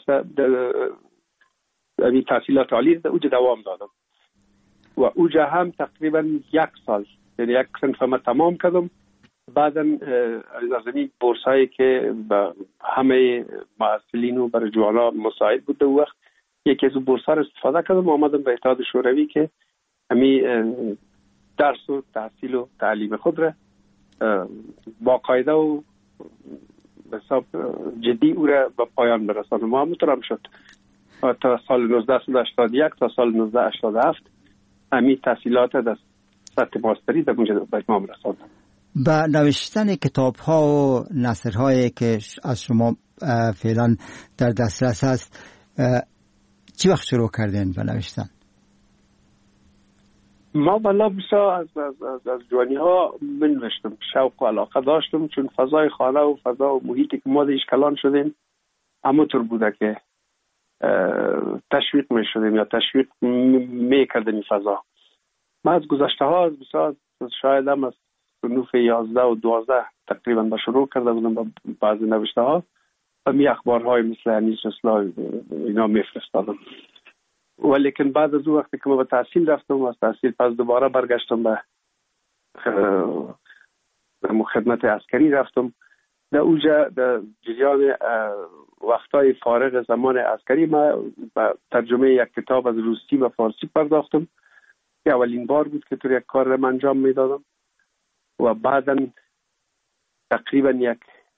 این تحصیلات عالی اونجا دوام دادم و اونجا هم تقریبا 1 سال یعنی 1 صنف ما تمام کردم. بعدا از این بورس هایی که به همه محصلین و برای جوانا مساعد بود اون وقت یکی از بورس ها را استفاده کردم و آمدم به اتحاد شوروی که همی درس و تحصیل و تعلیم خود را با قاعده و حساب جدی او را به پایان برسانم و همونطور هم شد. تا سال 1981 تا سال 1987 همی تحصیلات در سطح ماستری در اونجا به اتمام رساندم. با نوشتن کتاب ها و نثر هایی که از شما فعلا در دسترس هست چی وقت شروع کردین به نوشتن؟ ما بلا بسا از جوانی ها بنوشتم، شوق و علاقه داشتم چون فضای خانه و فضا و محیطی که ما دیش کلان شدیم همونطور بوده که تشویق می شدیم یا تشویق می کردیم این فضا. ما از گذشته ها از بسا شاید هم از صنوف 11 و 12 تقریبا به شروع کرده بودم با بعضی نوشته ها و می اخبارهای مثل انیس اصلاح اینا می فرستادم. ولیکن بعد از اون وقتی که ما به تحصیل رفتم و از تحصیل پس دوباره برگشتم به خدمت عسکری رفتم. در اونجا در جریان وقتای فارغ زمان عسکری ما به ترجمه یک کتاب از روسی و فارسی پرداختم که اولین بار بود که طور یک کار را انجام میدادم و بعدا تقریبا یک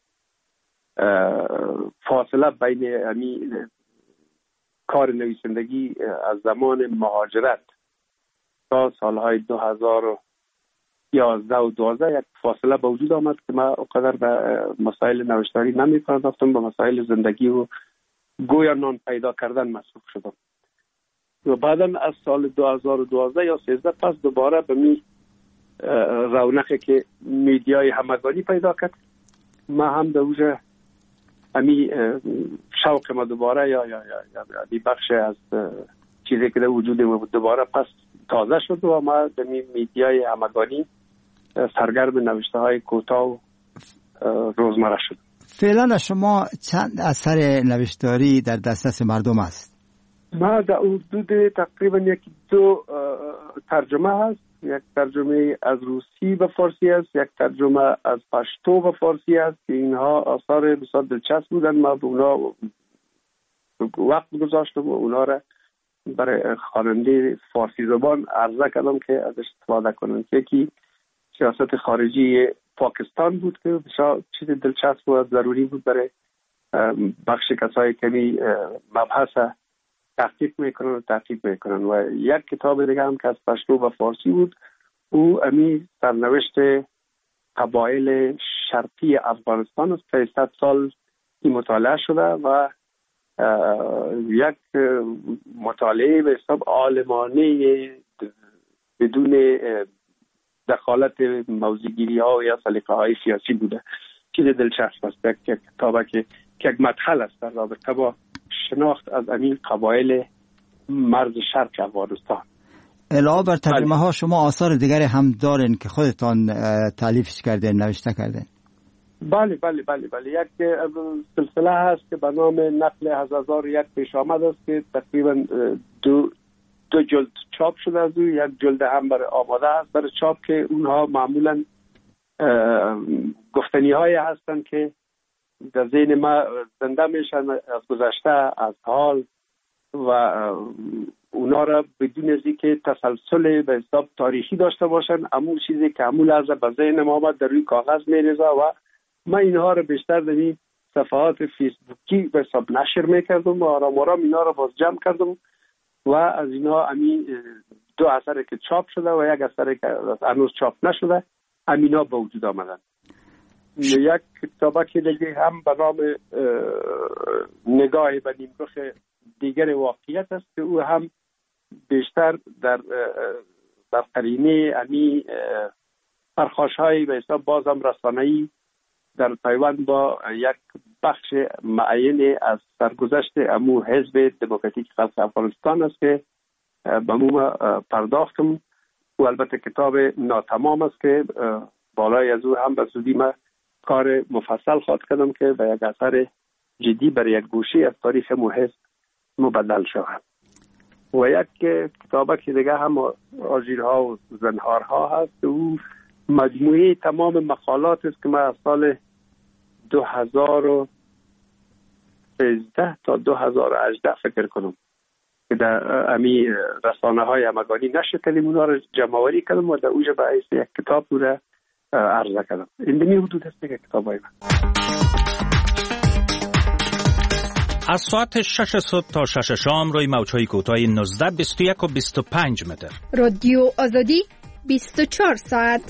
فاصله بین کار نویسندگی از زمان مهاجرت تا سالهای 2011 و 12 یک فاصله به وجود آمد که من اونقدر به مسائل نوشتاری نمی پرداختم، به مسائل زندگی و گویا نان پیدا کردن مصروف شدم و بعدا از سال 2012 یا 13 پس دوباره به می رونقی که میدیای همگانی پیدا کرد ما هم در اوجه همی شوق ما دوباره یا بخش از چیزی که در وجود ما بود دوباره پس تازه شد و ما در میدیای همگانی سرگرم نوشته های کوتاه و روزمره شد. فعلا شما چند اثر نوشتاری در دسترس مردم است؟ ما در حدود تقریبا 1-2 ترجمه هست. یک ترجمه از روسی به فارسی است، یک ترجمه از پشتو به فارسی است که اینها آثار بسیار دلچسب بودن. ما به اونا وقت گذاشتم و اونا را برای خواننده فارسی زبان عرضه کردم که ازش استفاده کنن. یکی سیاست خارجی پاکستان بود که بسیار چیز دلچسب و ضروری بود برای بخش کسایی که مبحث تحقیق میکنن و یک کتاب دیگه هم که از پشتو و فارسی بود، او امی سرنوشت قبایل شرقی افغانستان است. 300 سال این مطالعه شده و یک مطالعه به حساب عالمانه بدون دخالت موضوعگیری ها یا سلیقه های سیاسی بوده. چیز دلچسب است. یک کتابه که یک مدخل است در رابطه با شناخت از این قبایل مرز شرق افغانستان. علاوه بر ترجمه ها شما آثار دیگری هم دارین که خودتان تالیفش کردین، نوشته کردین؟ بله. یک سلسله هست که به نام نقل از 1001 پیش آمد است که تقریبا دو جلد چاپ شده از او. یک جلد هم برای آماده است برای چاپ که اونها معمولا گفتنی های هستند که در ذهن ما زنده میشن از گذشته، از حال، و اونا را بدون از اینکه تسلسل به حساب تاریخی داشته باشن، همون چیزی که همون لحظه به ذهن ما آمد در روی کاغذ میریزه و ما اینها را بیشتر در این صفحات فیسبوکی به حساب نشر میکردم و آرام اینا را باز جمع کردم و از اینها همین 2 اثر که چاپ شده و یک اثر که هنوز چاپ نشده همینا به وجود آمدن. یک کتابه که دیگه هم به نام نگاه به نیمرخ دیگر واقعیت است که او هم بیشتر در قرینه امی پرخاش‌های به حساب بازم رسانه‌ای در پیوند با یک بخش معین از سرگذشت امو حزب دموکراتیک خلق افغانستان است که به مو پرداختم و البته کتاب ناتمام است که بالای از او هم به زودی ما کار مفصل خواهد کردم که به یک اثر جدی برای یک گوشه از تاریخ امو حزب مبدل شود. و یک کتابه که دیگه هم آژیرها و زنهارها هست، او مجموعه تمام مقالات است که من از سال 2013 تا 2018 فکر کنم که در امی رسانه های همگانی نشر کردیم، اونا رو جمع آوری کردم و در اوجه به حیث یک کتاب رو عرضه کردم. این دمی حدود است که کتاب های من. از ساعت 6 صبح تا 6 شام روی موج‌های کوتاه 19، 21 و 25 متر. رادیو آزادی 24 ساعت.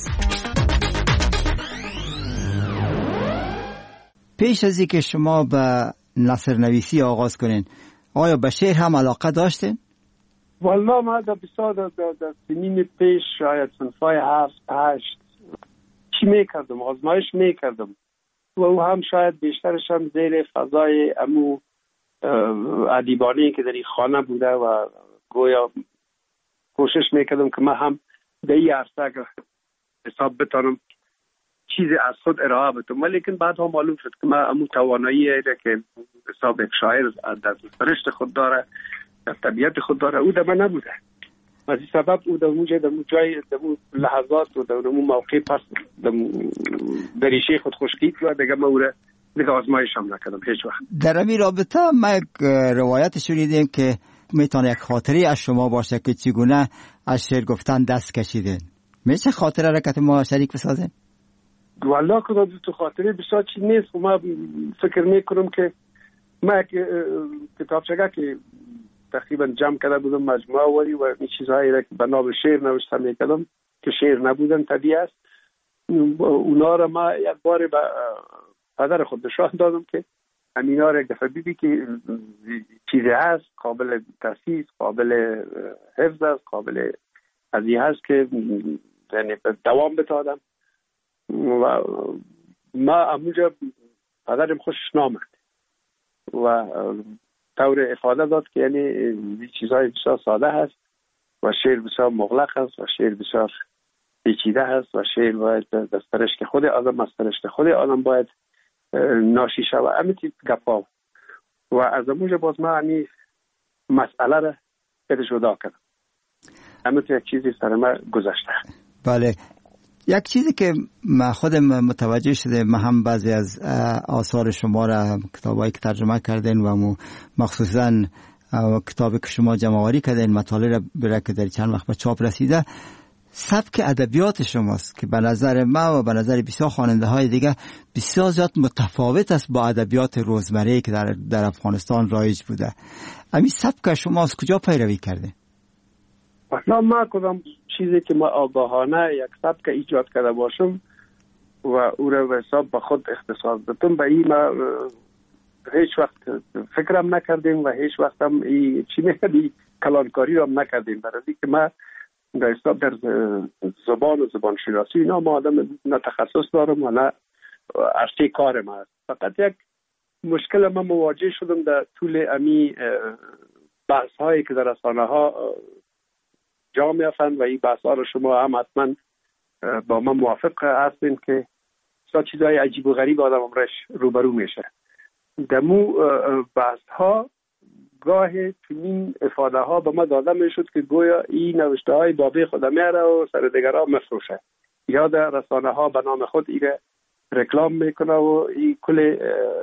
پیش از اینکه شما به نثر نویسی آغاز کنین، آیا به شعر هم علاقه داشتین؟ والا ما در سنین پیش شاید صنفای 7-8 چی میکردم، آزمایش میکردم و او هم شاید بیشترش هم زیر فضای امو ادیبانی که در این خانه بوده و گویا کوشش میکردم که من هم در این عرصه حساب بتانم چیزی از خود ارائه بدم، ولیکن بعد هم معلوم شد که من امو توانایی که حساب یک شاعر در سرشت خود داره، در طبیعت خود داره، او در من نبوده. از این سبب او در اون جای در اون لحظات و در اون موقع پس در ریشه خود خشکید و دیگه من او را دیگه آزمایش هم نکردم هیچ وقت. در این رابطه ما یک روایت شنیدیم که میتونه یک خاطری از شما باشه که چگونه از شعر گفتن دست کشیدین. میشه خاطره را که ما شریک بسازیم؟ والله که تو خاطره بسیار چی نیست و ما فکر میکنم که ما یک کتابچه که تقریبا جمع کرده بودم مجموعه ولی و این چیزهایی را که به نام شعر نوشته میکردم که شعر نبودن طبیعی است، اونا را ما یک بار به پدر خود نشان دادم که همینا را یک دفعه بیدی که چیزی هست قابل تاسیس، قابل حفظ است، قابل ازی هست که دوام بتادم و ما همونجا پدرم خوشش نامد و طور افاده داد که یعنی این چیزهای بسیار ساده هست و شعر بسیار مغلق است و شعر بسیار پیچیده هست و شعر باید از سرشت خود آدم، از سرشت خود آدم باید ناشی شود. امیتی گپا و از اموجه باز ما این مسئله را جدا کردم. امیتی یک چیزی سر ما گذشته. بله، یک چیزی که ما خودم متوجه شده، ما هم بعضی از آثار شما را کتابایی که ترجمه کردین و مخصوصا کتابی که شما جمع‌آوری کردین مطالعه را برای که در چند وقت به چاپ رسیده، سبک ادبیات شماست که به نظر ما و به نظر بسیار خواننده های دیگه بسیار زیاد متفاوت است با ادبیات روزمره که در افغانستان رایج بوده. همین سبک شما از کجا پیروی کرده؟ اصلا ما کدام چیزی که ما آگاهانه یک سبک ایجاد کرده باشم و او را به حساب به خود اختصاص دادم، به این ما هیچ وقت فکرم نکردیم و هیچ وقت هم چی میگه کلانکاری را نکردیم. برای که ما در حساب در زبان و زبان شناسی اینا ما آدم نه تخصص دارم و نه عرصه کار ما است. فقط یک مشکل ما مواجه شدم در طول امی بحث هایی که در رسانه ها جا میافتند و این بحث ها رو شما هم حتما با ما موافق هستین که چیزهای عجیب و غریب آدم امرش روبرو میشه. دمو بحث ها گاه چنین افاده ها به ما داده میشد که گویا این نوشته های بابی خود میاره و سر دیگر ها مفروشه، یا در رسانه ها به نام خود ایره رکلام میکنه و این کل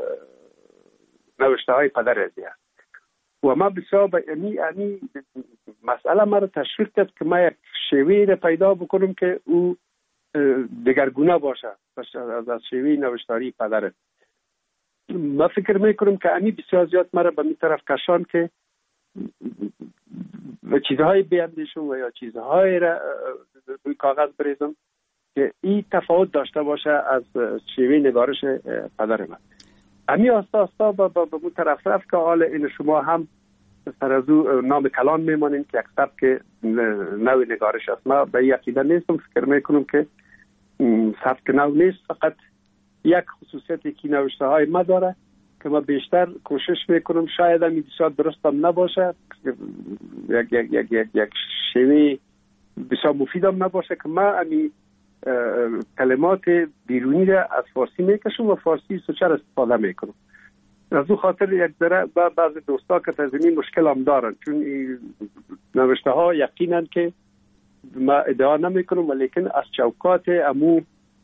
نوشته های پدر ازی هست. و ما بسیار به امی مسئله ما رو تشویق کرد که ما یک شیوه را پیدا بکنم که او دگرگونه باشه از شیوه نوشتاری پدره. ما فکر میکنم که امی بسیار زیاد مرا به می طرف کشان که چیزهای بیندیشم و یا چیزهای را روی کاغذ بریزم که این تفاوت داشته باشه از شیوه نگارش پدر من. امی آستا آستا به مو طرف رفت که حال این شما هم سر از او نام کلان میمانین که یک سبک نوع نگارش است. ما به یقیده نیستم، فکر میکنم که سبک نو نیست، فقط یک خصوصیتی که نوشته های ما داره که ما بیشتر کوشش میکنم شاید هم بسیار درست هم نباشه، یک شیوه بسیار مفید هم نباشه که ما امی کلمات بیرونی را از فارسی میکشم و فارسی سوچر استفاده میکنم. از او خاطر یک ذره بعضی دوستا که از این مشکل هم دارن، چون نوشته ها یقینا که ما ادعا نمیکنم ولیکن از چوکات امو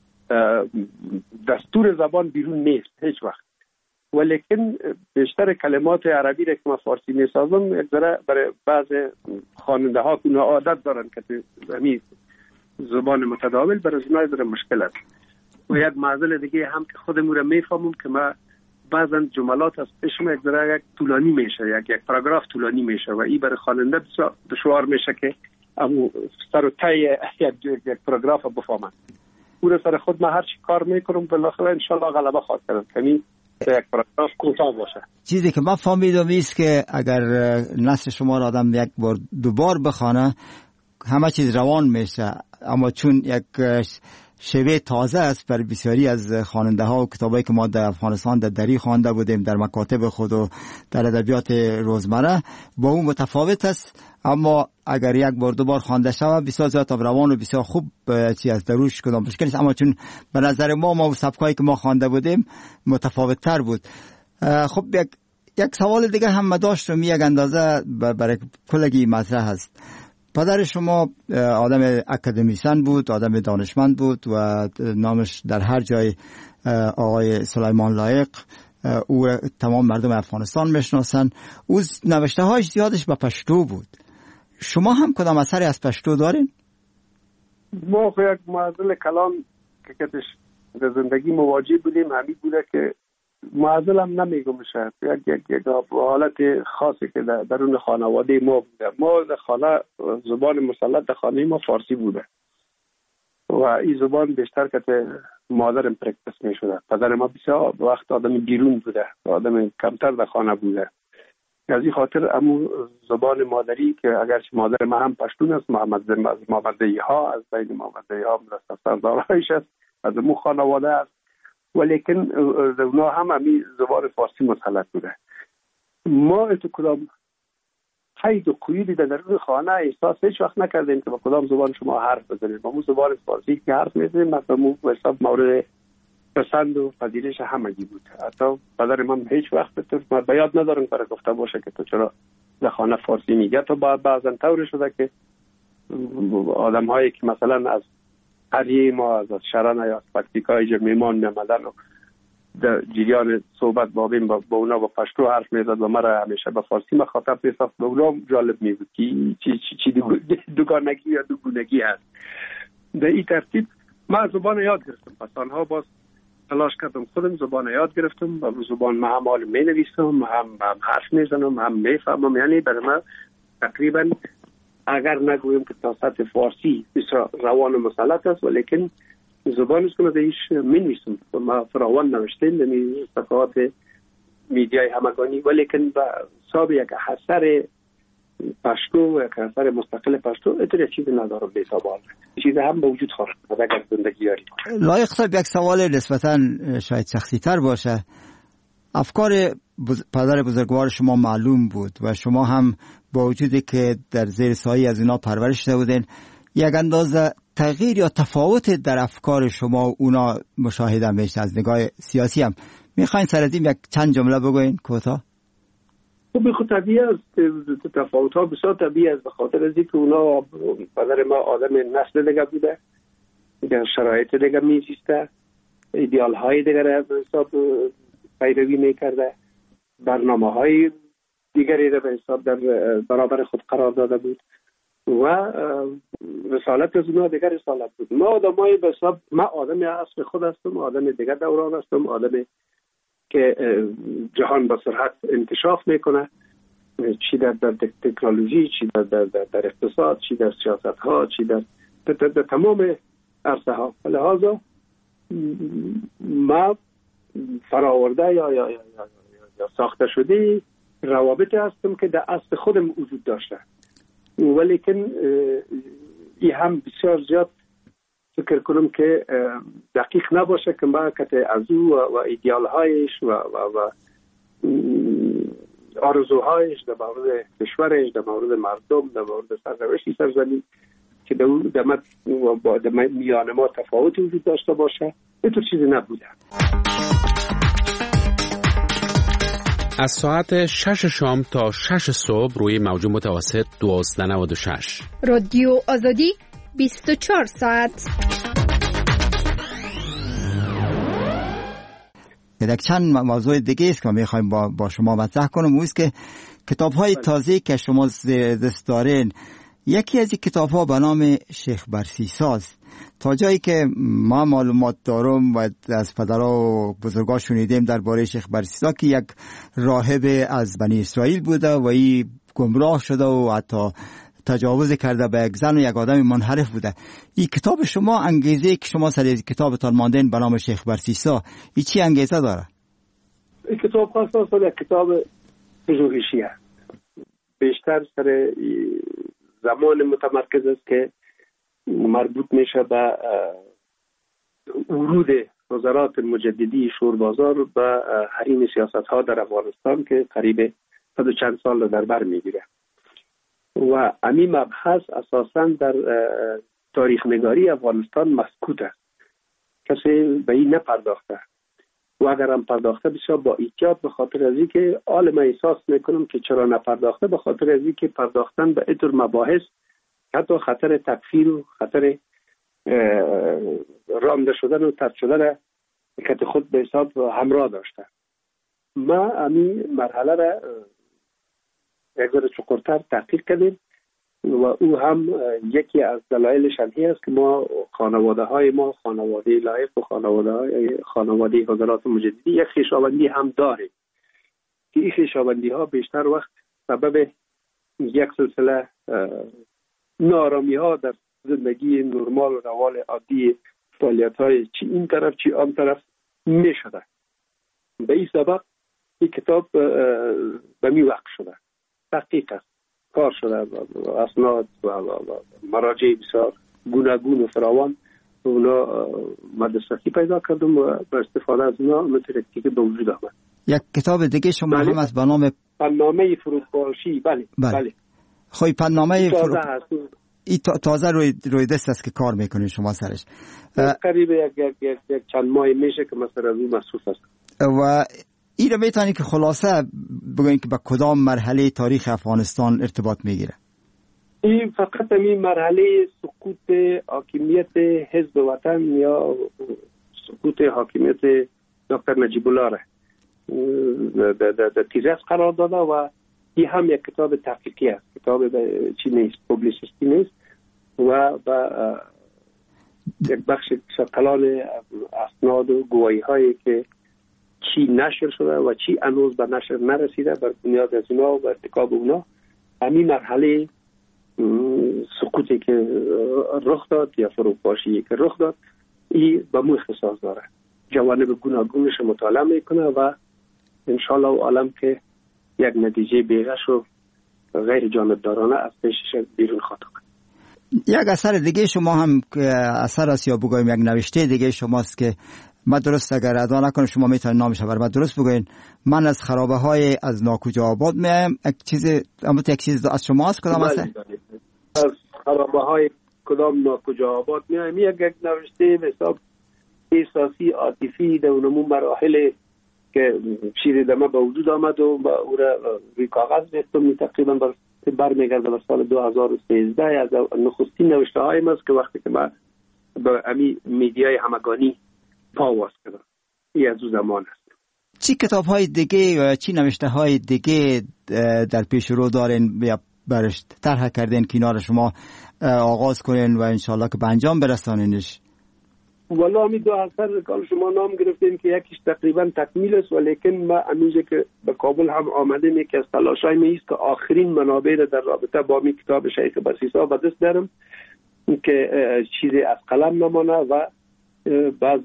دستور زبان بیرون نیست هیچ وقت، ولیکن بیشتر کلمات عربی را که ما فارسی میسازم یک ذره برای بعض خواننده ها که عادت دارن که همین زبان متداول برای اونها ذره مشکل است. و یک معضل دیگه هم که خودمون را میفهمم که ما بعضا جملات از پیشم یک ذره یک طولانی میشه، یک پاراگراف طولانی میشه و این برای خواننده بسیار دشوار میشه که امو سر و ته یک پاراگراف بفهمن. او سر خود ما هر چی کار میکنم بالاخره انشالله غلبه خواهد کرد، یعنی یک پاراگراف کوتاه باشه. چیزی که من فهمیدم است که اگر نثر شما را آدم یک بار دوبار بخونه همه چیز روان میشه، اما چون یک شیوه تازه است برای بسیاری از خواننده ها و کتابایی که ما در افغانستان در دری خوانده بودیم در مکاتب خود و در ادبیات روزمره با اون متفاوت است، اما اگر یک بار دو بار خوانده شود بسیار زیاد روان و بسیار خوب چی از دروش کدام مشکل نیست. اما چون به نظر ما سبکایی که ما خوانده بودیم متفاوت تر بود. خب یک سوال دیگه هم داشتم، یک اندازه برای کلگی مطرح هست. پدر شما آدم اکادمیسن بود، آدم دانشمند بود و نامش در هر جای آقای سلیمان لایق، او تمام مردم افغانستان میشناسن. او نوشته هایش زیادش به پشتو بود. شما هم کدام اثری از پشتو دارین؟ ما یک معضل کلام که کتش در زندگی مواجه بودیم همین بوده که معضل هم نمیگم شد، یک حالت خاصی که درون خانواده ما بوده. ما در خانه زبان مسلط در خانه ما فارسی بوده و این زبان بیشتر که مادرم پرکتس می شده. پدر ما بسیار وقت آدم بیرون بوده، آدم کمتر در خانه بوده. از این خاطر امو زبان مادری که اگرچه مادر ما هم پشتون است، محمدی ها از بین محمدی ها سردارایش است، از امو خانواده است، ولیکن اونا هم همی زبان فارسی مسلط بوده. ما تو کدام قید و قیودی در اون خانه احساس هیچ وقت نکردیم که با کدام زبان شما حرف بزنید. ما زبان فارسی که حرف میزنیم مثلا حساب مورد پسند و پذیرش همگی بود. حتی پدر من هیچ وقت تو به یاد ندارم برای گفته باشه که تو چرا در خانه فارسی میگه. تو بعضا طور شده که آدم هایی که مثلا از قریه ما از شرن یا از پکتیکای میمان میامدن و در جریان صحبت با اونا با پشتو حرف میزد و مرا همیشه به فارسی مخاطب میساخت. به اونا جالب میبود که چی دوگانگی یا دوگونگی هست. در این ترتیب من زبان یاد گرفتم. پس آنها باز تلاش کردم خودم زبان یاد گرفتم و زبان ما هم حال می نویسم، هم حرف میزنم، هم میفهمم. یعنی برای من تقریبا اگر نگویم که تا سطح فارسی بسیار روان و مسلط است، ولیکن زبان است که من دیش می نویسم. ما فراوان نوشتیم در صفحات میدیای همگانی، ولیکن به حساب یک اثر پشتو، یک اثر مستقل پشتو اتر یک چیزی ندارم به حساب آن. چیز هم به وجود خواهد اگر زندگی داریم. لایق صاحب، یک سوال نسبتا شاید شخصی تر باشه. افکار پدر بزرگوار شما معلوم بود و شما هم با وجودی که در زیر سایه از اینا پرورش شده بودین، یک اندازه تغییر یا تفاوت در افکار شما و اونا مشاهده میشه از نگاه سیاسی هم. میخواین سر از این یک چند جمله بگوین کوتاه؟ خب خود طبیعی است، تفاوت ها بسیار طبیعی است، به خاطر از اینکه اونا پدر ما آدم نسل دیگه بوده، در شرایط دیگه میزیسته، ایدئال های دیگه را به حساب پیروی میکرده، برنامه های دیگری را به حساب در برابر خود قرار داده بود و رسالت از اونا دیگر رسالت بود. ما آدمای به حساب، من آدم اصل خود هستم، آدم دیگر دوران هستم، آدم که جهان با سرعت انکشاف میکنه، چی در تکنولوژی، چی در اقتصاد، چی در سیاست ها، چی در تمام عرصه ها. لحاظا ما فراورده یا ساخته شده روابط هستم که در اصل خودم وجود داشته، ولیکن این هم بسیار زیاد فکر کنم که دقیق نباشه که ما که از او و ایدئال هایش و آرزوهایش در مورد کشورش، در مورد مردم، در مورد سرنوشت سرزمین که در میان ما تفاوتی وجود داشته باشه، اینطور چیزی نبوده. از ساعت 6 شام تا 6 صبح روی موج متوسط 1296 رادیو آزادی 24 ساعت. یک چند موضوع دیگه است که میخوایم با شما مطرح کنم، او است که کتاب‌های تازه که شما دست دارین، یکی از این کتاب‌ها به نام شیخ برسیساز. تا جایی که ما معلومات دارم و از پدرها و بزرگا شنیدیم درباره شیخ برسیسا که یک راهب از بنی اسرائیل بوده و این گمراه شده و حتی تجاوز کرده به یک زن و یک آدم منحرف بوده. این کتاب شما، انگیزه که شما سر کتابتان ماندین به نام شیخ برسیسا، این چی انگیزه داره؟ این کتاب خاص یک کتاب پژوهشی است، بیشتر سر زمان متمرکز است که مربوط میشه به ورود وزارات مجددی شوربازار و حریم سیاست ها در افغانستان که قریب 100 و چند سال در بر میگیره و همین مبحث اساساً در تاریخ نگاری افغانستان مسکوت است، کسی به این نپرداخته و اگر هم پرداخته بسیار با احتیاط، به خاطر از اینکه عالم احساس میکنم که چرا نپرداخته، به خاطر از اینکه پرداختن به اینطور مباحث حتی خطر تکفیر و خطر رانده شدن و طرد شدن که خود به حساب همراه داشته. ما همین مرحله را یک ذره چقدرتر تحقیق کردیم و او هم یکی از دلایلش هم است که ما خانواده های ما، خانواده لایق و خانواده حضرات مجددی، یک خویشاوندی هم داریم که این خویشاوندی ها بیشتر وقت سبب یک سلسله نارامی ها در زندگی نرمال و روال عادی فعالیت های چی این طرف چی آن طرف می شده. به این سبب این کتاب به می وقت شده، تحقیق است، کار شده، اسناد و مراجع بسیار گوناگون و فراوان اونا مدرستی پیدا کردم و با استفاده از اونا مترکتی که به وجود آمد. یک کتاب دیگه شما هم از برنامه پنامه فروپاشی. بله. خوی پنامه تازه روی دست است که کار میکنید شما سرش. قریب یک چند ماه میشه که مثلا روی مصروف است. و این رو میتونید که خلاصه بگوین که با کدام مرحله تاریخ افغانستان ارتباط میگیره؟ این فقط این مرحله سقوط حاکمیت حزب وطن یا سقوط حاکمیت دکتر نجیب الله را در تیزس قرار داده و این هم یک کتاب تحقیقی است، کتاب چی نیست، پوبلیسیستی نیست و با یک بخش کلان اسناد و گواهی هایی که چی نشر شده و چی هنوز به نشر نرسیده، بر بنیاد از اونا و ارتکاب اونا همین مرحله سقوطی که رخ داد یا فروپاشی که رخ داد این به مو اختصاص داره. جوانب گوناگونش مطالعه میکنه و انشالله عالم که یک نتیجه بیغش و غیر جانبدارانه از پیشش بیرون خواهد کنه. یک اثر دیگه شما هم اثر است یا بگویم یک نوشته دیگه شماست که من درست اگر ادا نکنم شما میتونید نامش بر من درست بگوین. من از خرابه های از ناکجا آباد میایم. یک چیز از شماست کدام است؟ از خرابه های کدام ناکجا آباد میایم. یک نوشته به حساب احساسی عاطفی در اونمون مراحل که چیزی در من به وجود آمد و او را روی کاغذ ریختم. تقریبا برمیگرده به سال 2013 از نخستین نوشته هایم است که وقتی که من به امی میدیای همگانی پا واس کردم. این از او زمان است. چی کتاب های دیگه یا چی نوشته های دیگه در پیش رو دارین یا برش طرح کردین کنار شما آغاز کنین و انشالله که به انجام برسانینش؟ والا همی دو اثر که شما نام گرفتین که یکیش تقریبا تکمیل است، ولیکن ما همیشه که به کابل هم آمدیم یکی از تلاشای میست که آخرین منابع در رابطه با می کتاب شیخ بسیسا به دست دارم که چیزی از قلم نمانه و بعض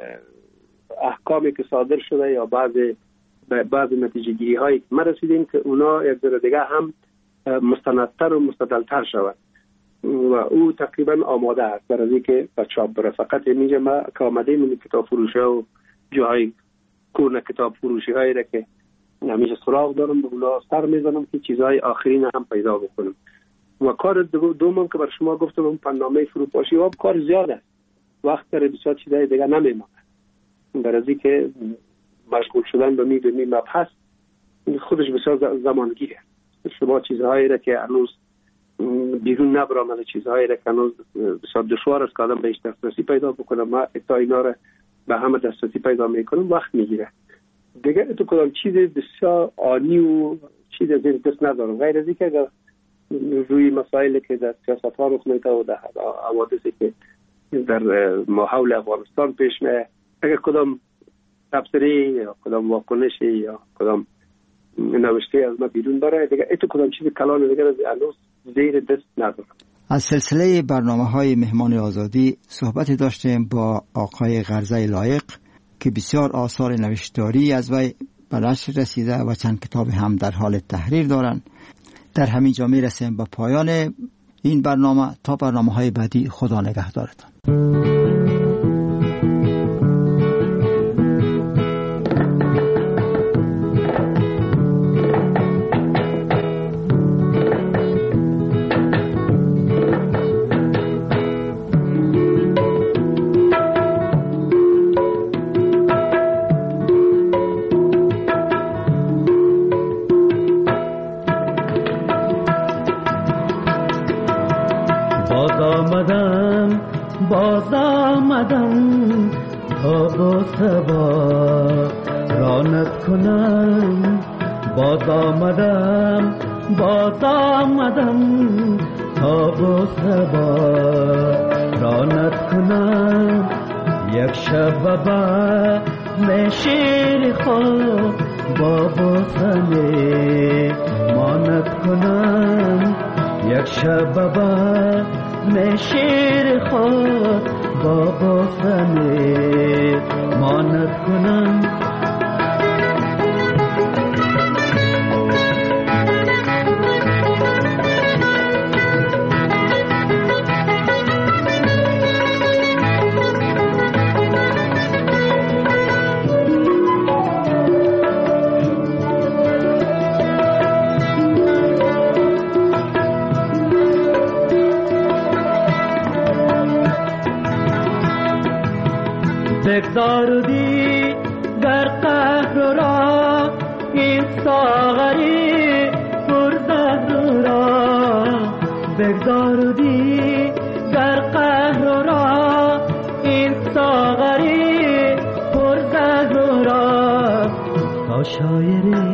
احکامی که صادر شده یا بعض نتیجه گیری هایی که ما رسیدیم که اونا یک ذره دیگه هم مستندتر و مستدلتر شود و او تقریبا آماده است برای اینکه به چاپ بره. فقط اینجا ما که آمده ایم کتاب فروشی و جاهای کورن کتاب فروشی هایی را که همیشه سراغ دارم به اونا سر میزنم که چیزهای آخرین هم پیدا بکنم. و کار دومم که بر شما گفتم اون پنامه فروپاشی و کار زیاد است، وقت داره بسیار چیزهای دیگه نمیمونه برای اینکه مشغول شدن به می مبحث خودش بسیار زمانگیره. شما چیزهایی را که هنوز بیرون نبرآمده، چیزهایی را که هنوز بسیار دشوار است که آدم بهش دسترسی پیدا بکنه، ما تا اینا را به همه دسترسی پیدا میکنم وقت میگیره دیگه. تو کدام چیز بسیار آنی و چیز از این دست ندارم غیر از اینکه اگر روی مسائلی که در سیاست ها رخ میده و در حوادثی که در ماحول افغانستان پیش میاد اگر کدام تبصره یا کدام واکنشی یا کدام نوشته از ما بیرون بره دیگه ایتو کدام چیز کلان دیگه از هنوز زیر دست ندارم. از سلسله برنامه‌های مهمان آزادی صحبتی داشتیم با آقای غرزه لایق که بسیار آثار نوشتاری از وی به نشر رسیده و چند کتاب هم در حال تحریر دارند. در همین جا میرسیم به پایان این برنامه. تا برنامه‌های بعدی خدا نگهدارتان. باز آمدم تا با سبا رانت کنم. باز آمدم تا با سبا رانت کنم. یک شب با شیر خود با بوسنه مانت کنم. یک شب با شیر خود با بوسنه مانت کنم. بگذاردی در قهر را این ساغری پرزهر را، بگذاردی در قهر را این ساغری پرزهر را، تا شاعری